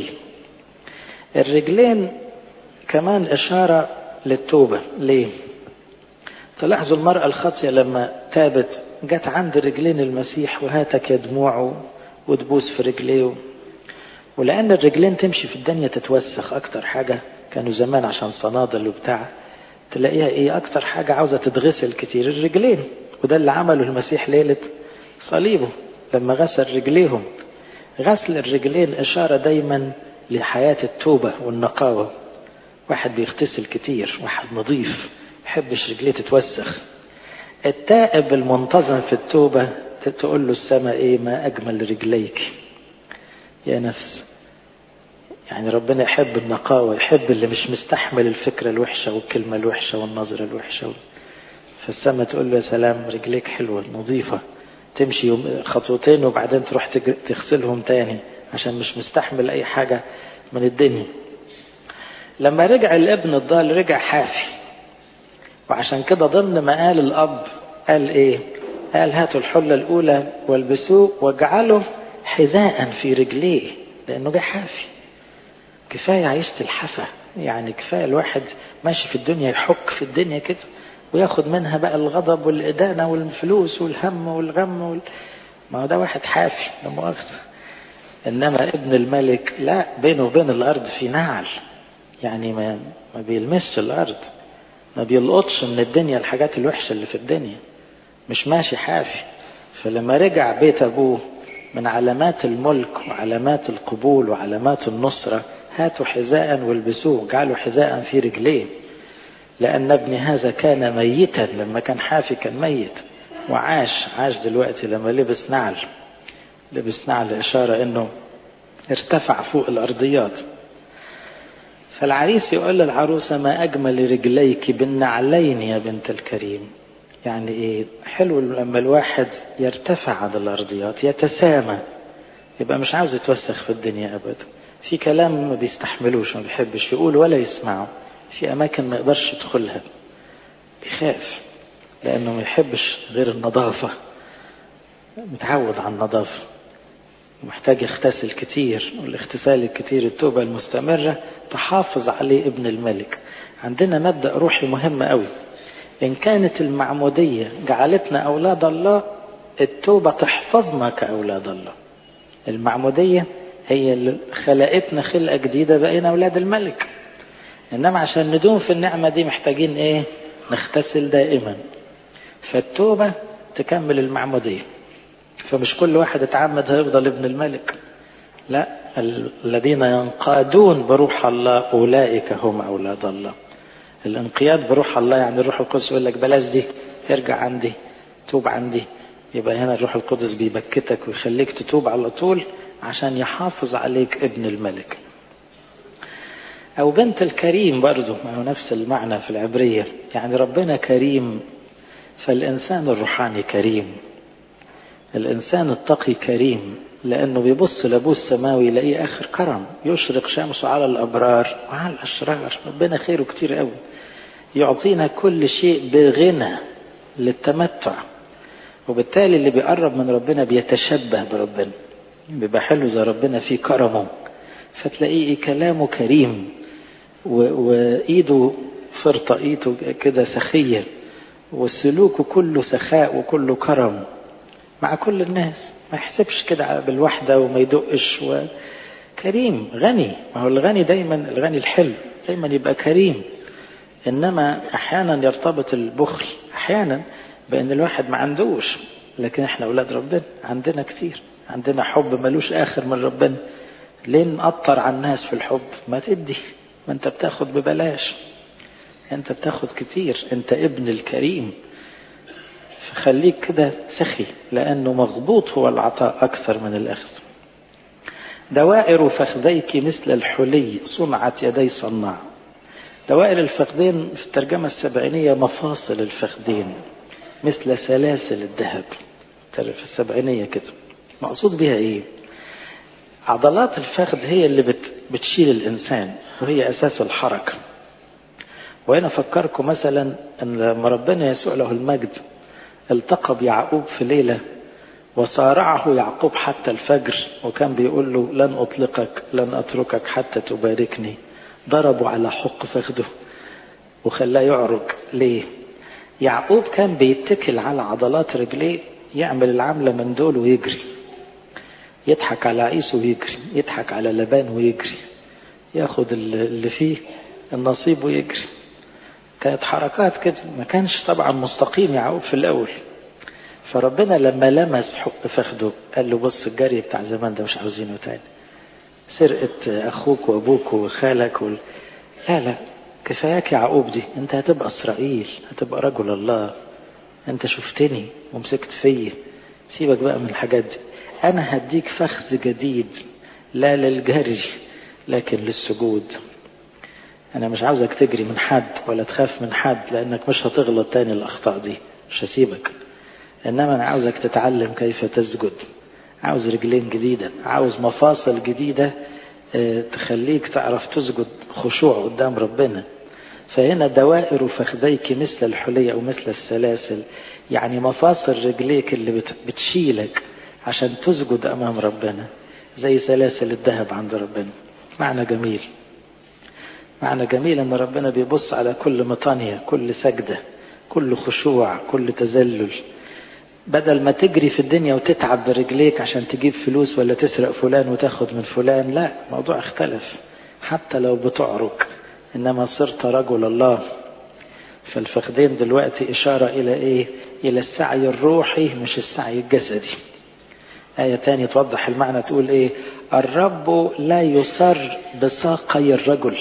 الرجلين كمان إشارة للتوبة. ليه؟ تلاحظوا المرأة الخاطئة لما تابت جت عند رجلين المسيح وهاتك يا دموعه وتبوس في رجليه. ولأن الرجلين تمشي في الدنيا تتوسخ أكتر حاجة. كانوا زمان عشان صنادل وبتاع تلاقيها إيه أكتر حاجة عاوزة تتغسل كتير؟ الرجلين. وده اللي عمله المسيح ليلة صليبه لما غسل رجليهم. غسل الرجلين إشارة دايما لحياة التوبة والنقاوة. واحد بيغتسل كتير، واحد نظيف، يحبش رجليه تتوسخ. التائب المنتظم في التوبة تقول له السماء ايه؟ ما أجمل رجليك يا نفس. يعني ربنا يحب النقاوة، يحب اللي مش مستحمل الفكرة الوحشة والكلمة الوحشة والنظرة الوحشة. فالسماء تقول له يا سلام رجليك حلوة نظيفة، تمشي خطوتين وبعدين تروح تغسلهم تاني عشان مش مستحمل أي حاجة من الدنيا. لما رجع الابن الضال رجع حافي، وعشان كده ضمن ما قال الأب قال إيه؟ قال هاتوا الحلة الأولى والبسوه واجعله حذاء في رجليه، لأنه جاي حافي. كفاية عيشة الحفا، يعني كفاية الواحد ماشي في الدنيا يحك في الدنيا كده وياخد منها بقى الغضب والإدانة والفلوس والهم والغم ما هو ده واحد حافي لا مؤاخذة. إنما ابن الملك لا، بينه وبين الأرض في نعل، يعني ما بيلمسش الأرض، ما بيلقطش من الدنيا الحاجات الوحشة اللي في الدنيا، مش ماشي حافي. فلما رجع بيت أبوه من علامات الملك وعلامات القبول وعلامات النصرة هاتوا حذاء والبسوه، جعلوا حذاء في رجليه، لأن ابن هذا كان ميتا. لما كان حافي كان ميت وعاش دلوقتي لما لبس نعل إشارة إنه ارتفع فوق الأرضيات. فالعريس يقول للعروسة ما أجمل رجليك بالنعلين يا بنت الكريم. يعني ايه؟ حلو لما الواحد يرتفع عن الارضيات، يتسامى، يبقى مش عاوز يتوسخ في الدنيا ابدا. في كلام ما بيستحملوش، ما بيحبش يقول ولا يسمعه، في اماكن ما يقدرش يدخلها، بيخاف لانه ما يحبش غير النظافة، متعود على النظافة، محتاج يغتسل كتير، والاغتسال الكتير التوبة المستمرة تحافظ عليه ابن الملك. عندنا مبدأ روحي مهم قوي، إن كانت المعمودية جعلتنا أولاد الله، التوبة تحفظنا كأولاد الله. المعمودية هي اللي خلقتنا خلقة جديدة، بقينا أولاد الملك. إنما عشان ندوم في النعمة دي محتاجين إيه؟ نغتسل دائما. فالتوبة تكمل المعمودية. فمش كل واحد اتعمد هيفضل ابن الملك، لا، الذين ينقادون بروح الله أولئك هم أولاد الله. الانقياد بروح الله يعني الروح القدس يقول لك بلاش دي، ارجع عندي، توب عندي. يبقى هنا الروح القدس بيبكتك ويخليك تتوب على طول عشان يحافظ عليك ابن الملك. أو بنت الكريم برضو، ما هو نفس المعنى في العبرية، يعني ربنا كريم، فالإنسان الروحاني كريم. الإنسان التقي كريم لأنه بيبص لأبوه السماوي يلاقيه آخر كرم، يشرق شمسه على الأبرار وعلى الأشرار. ربنا خيره كتير قوي، يعطينا كل شيء بغنى للتمتع. وبالتالي اللي بيقرب من ربنا بيتشبه بربنا، بيبقى حلو زي ربنا في كرمه، فتلاقيه كلامه كريم وإيده فرطة، إيده كده سخية، والسلوك كله سخاء وكله كرم مع كل الناس، ما يحسبش كده بالوحدة وما يدقش، كريم غني. ما هو الغني دايما، الغني الحلو دايما يبقى كريم. إنما أحيانا يرتبط البخل أحيانا بأن الواحد ما عندوش، لكن احنا أولاد ربنا عندنا كتير، عندنا حب ملوش آخر من ربنا. ليه نقطر على الناس في الحب؟ ما تدي، ما انت بتاخد ببلاش، انت بتاخد كتير، انت ابن الكريم. فخليك كده سخي، لأنه مغبوط هو العطاء أكثر من الأخذ. دوائر فخذيك مثل الحلي صنعت يدي صناع. دوائر الفخذين في الترجمة السبعينية مفاصل الفخذين مثل سلاسل الذهب، في السبعينية كده. مقصود بها ايه؟ عضلات الفخذ هي اللي بتشيل الإنسان، وهي أساس الحركة. وهنا فكركم مثلا أن لما ربنا يسوع له المجد التقى بيعقوب في ليلة وصارعه يعقوب حتى الفجر، وكان بيقول له لن أطلقك، لن أتركك حتى تباركني، ضربوا على حق فخذه وخلاه يعرج. ليه؟ يعقوب كان بيتكل على عضلات رجليه، يعمل العملة من دول ويجري، يضحك على عيسو ويجري، يضحك على لبان ويجري، ياخد اللي فيه النصيب ويجري. كانت حركات كده، ما كانش طبعا مستقيم يعقوب في الأول. فربنا لما لمس حق فخده قال له بص، الجري بتاع زمان ده مش عاوزينه تاني، سرقة أخوك وأبوك وخالك لا لا، كفاياك يا يعقوب دي، انت هتبقى إسرائيل، هتبقى رجل الله، انت شفتني ومسكت فيه، سيبك بقى من الحاجات دي. أنا هديك فخذ جديد، لا للجري لكن للسجود. أنا مش عاوزك تجري من حد ولا تخاف من حد، لأنك مش هتغلط تاني الأخطاء دي، مش هسيبك. إنما أنا عاوزك تتعلم كيف تسجد، عاوز رجلين جديدة، عاوز مفاصل جديدة تخليك تعرف تسجد خشوع قدام ربنا. فهنا دوائر فخذيك مثل الحلية أو مثل السلاسل، يعني مفاصل رجليك اللي بتشيلك عشان تسجد أمام ربنا زي سلاسل الذهب عند ربنا. معنى جميل، معنى جميل أن ربنا بيبص على كل مطانية، كل سجدة، كل خشوع، كل تذلل. بدل ما تجري في الدنيا وتتعب برجليك عشان تجيب فلوس ولا تسرق فلان وتاخد من فلان، لا، الموضوع اختلف. حتى لو بتعرك إنما صرت رجل الله. فالفخدين دلوقتي إشارة إلى إيه؟ إلى السعي الروحي مش السعي الجسدي. آية تانية توضح المعنى، تقول إيه؟ الرب لا يصر بساقي الرجل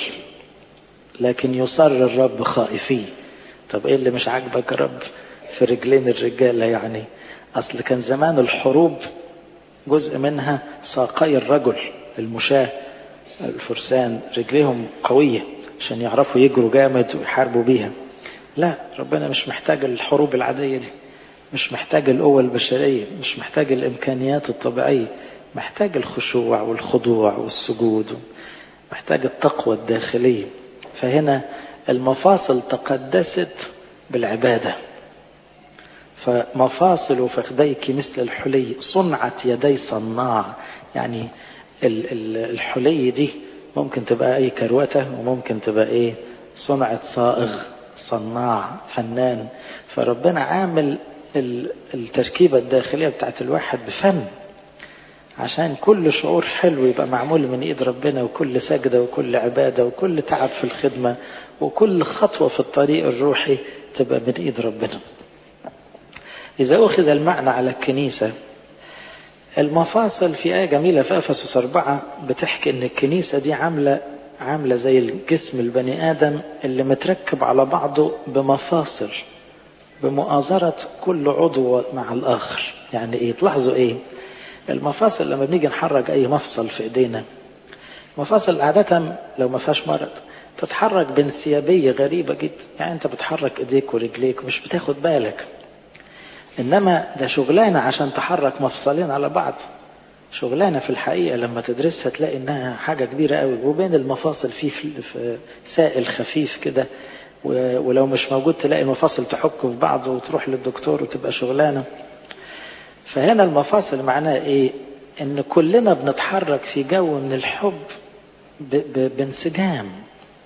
لكن يصر الرب خائفيه. طب إيه اللي مش عاجبك يا رب في رجلين الرجالة؟ يعني أصل كان زمان الحروب جزء منها ساقي الرجل، المشاة الفرسان رجليهم قوية عشان يعرفوا يجروا جامد ويحاربوا بيها. لا، ربنا مش محتاج الحروب العادية دي، مش محتاج القوة البشرية، مش محتاج الإمكانيات الطبيعية، محتاج الخشوع والخضوع والسجود، محتاج التقوى الداخلية. فهنا المفاصل تقدست بالعبادة. فمفاصل فخذيك مثل الحلي صنعت يدي صناع. يعني الحلي دي ممكن تبقى اي كروته، وممكن تبقى ايه، صنعة صائغ صناع فنان. فربنا عامل التركيبة الداخلية بتاعت الواحد بفن، عشان كل شعور حلو يبقى معمول من ايد ربنا، وكل سجدة وكل عبادة وكل تعب في الخدمة وكل خطوة في الطريق الروحي تبقى من ايد ربنا. إذا أخذ المعنى على الكنيسة، المفاصل في آية جميلة في أفسس 4 بتحكي إن الكنيسة دي عاملة زي الجسم البني آدم اللي متركب على بعضه بمفاصل، بمؤازرة كل عضو مع الآخر. يعني إيه؟ تلاحظوا إيه؟ المفاصل لما بنيجي نحرك أي مفصل في إيدينا، مفاصل عادة لو ما فيهاش مرض تتحرك بانسيابية غريبة جدا. يعني أنت بتحرك إيديك ورجليك مش بتاخد بالك، إنما ده شغلانة عشان تحرك مفصلين على بعض. شغلانة في الحقيقة لما تدرسها تلاقي إنها حاجة كبيرة قوي، وبين المفاصل في سائل خفيف كده، ولو مش موجود تلاقي المفاصل تحك في بعض وتروح للدكتور وتبقى شغلانة. فهنا المفاصل معناها إيه؟ إن كلنا بنتحرك في جو من الحب بانسجام.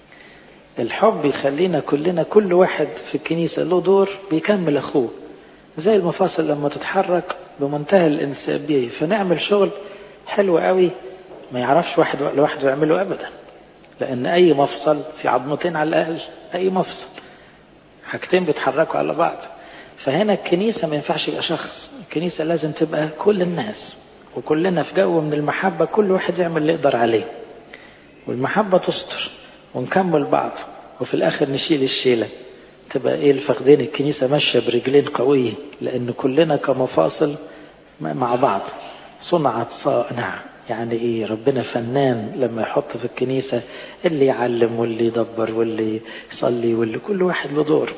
الحب يخلينا كلنا، كل واحد في الكنيسة له دور بيكمل أخوه، زي المفاصل لما تتحرك بمنتهى الانسيابية. فنعمل شغل حلو قوي ما يعرفش واحد لوحده يعمله أبدا، لأن أي مفصل في عظمتين على الأقل، أي مفصل حاجتين بيتحركوا على بعض. فهنا الكنيسة ما ينفعش يبقى شخص، الكنيسة لازم تبقى كل الناس، وكلنا في جو من المحبة، كل واحد يعمل اللي يقدر عليه، والمحبة تستر ونكمل بعض، وفي الآخر نشيل الشيلة. تبقى ايه الفخدين الكنيسة ماشية برجلين قوية، لأن كلنا كمفاصل مع بعض. صنعت صانع. يعني ايه؟ ربنا فنان لما يحط في الكنيسة اللي يعلم واللي يدبر واللي يصلي واللي كل واحد له دور.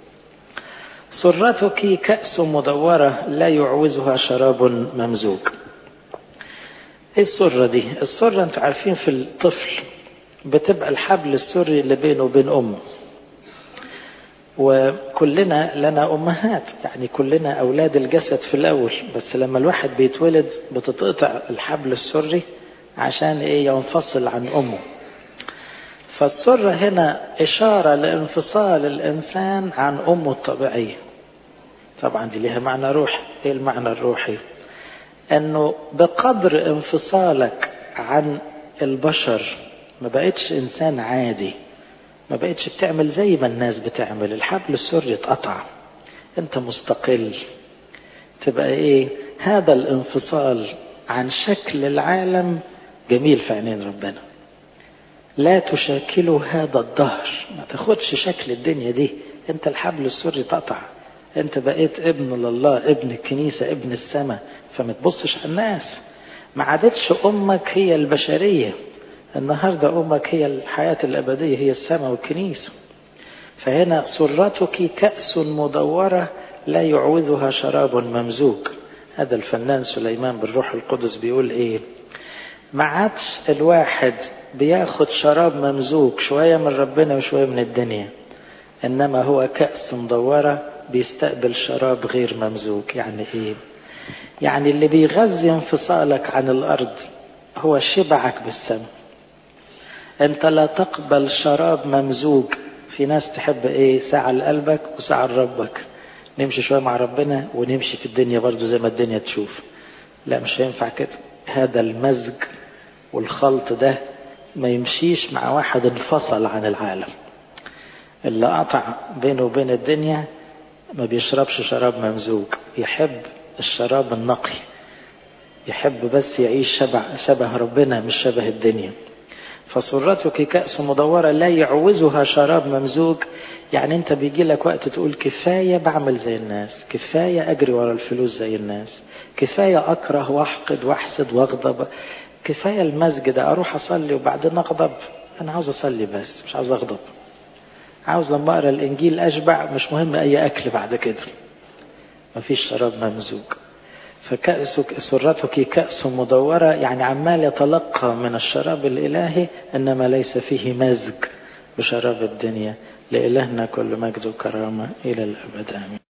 سرتك كأس مدورة لا يعوزها شراب ممزوج. ايه السرة دي؟ السرة انتوا عارفين في الطفل بتبقى الحبل السري اللي بينه وبين أمه، وكلنا لنا أمهات، يعني كلنا أولاد الجسد في الأول، بس لما الواحد بيتولد بتتقطع الحبل السري عشان إيه؟ ينفصل عن أمه. فالسرة هنا إشارة لانفصال الإنسان عن أمه الطبيعية. طبعا دي لها معنى روحي. إيه المعنى الروحي؟ أنه بقدر انفصالك عن البشر ما بقتش إنسان عادي، ما بقتش بتعمل زي ما الناس بتعمل، الحبل السري اتقطع، انت مستقل. تبقى ايه؟ هذا الانفصال عن شكل العالم جميل في عينين ربنا. لا تشاكلوا هذا الدهر، ما تاخدش شكل الدنيا دي، انت الحبل السري اتقطع، انت بقيت ابن لله، ابن الكنيسة، ابن السماء. فما تبصش على الناس. ما عادتش امك هي البشرية، النهاردة أمك هي الحياة الأبدية، هي السماء والكنيسة. فهنا سرتك كأس مدورة لا يعوذها شراب ممزوج. هذا الفنان سليمان بالروح القدس بيقول إيه؟ ما عادش الواحد بياخد شراب ممزوج، شوية من ربنا وشوية من الدنيا، إنما هو كأس مدورة بيستقبل شراب غير ممزوج. يعني إيه؟ يعني اللي بيغذي انفصالك عن الأرض هو شبعك بالسماء. انت لا تقبل شراب ممزوج. في ناس تحب ايه؟ ساعة لقلبك وساعة لربك، نمشي شوية مع ربنا ونمشي في الدنيا برضو زي ما الدنيا تشوف. لا، مش هينفع كده. هذا المزج والخلط ده ما يمشيش مع واحد انفصل عن العالم. اللي قطع بينه وبين الدنيا ما بيشربش شراب ممزوج، يحب الشراب النقي، يحب بس يعيش شبه ربنا مش شبه الدنيا. فسرتك كأس مدورة لا يعوزها شراب ممزوج. يعني انت بيجي لك وقت تقول كفاية بعمل زي الناس، كفاية اجري ورا الفلوس زي الناس، كفاية اكره واحقد واحسد واغضب، كفاية المزج ده، اروح اصلي وبعدين اغضب. انا عاوز اصلي بس مش عاوز اغضب، عاوز لما أقرأ الإنجيل أشبع، مش مهم أي أكل بعد كده، مفيش شراب ممزوج. فكأسك سرتك كأس مدورة، يعني عمال يتلقى من الشراب الإلهي، إنما ليس فيه مزج بشراب الدنيا. لإلهنا كل مجد وكرامة إلى الأبد آمين.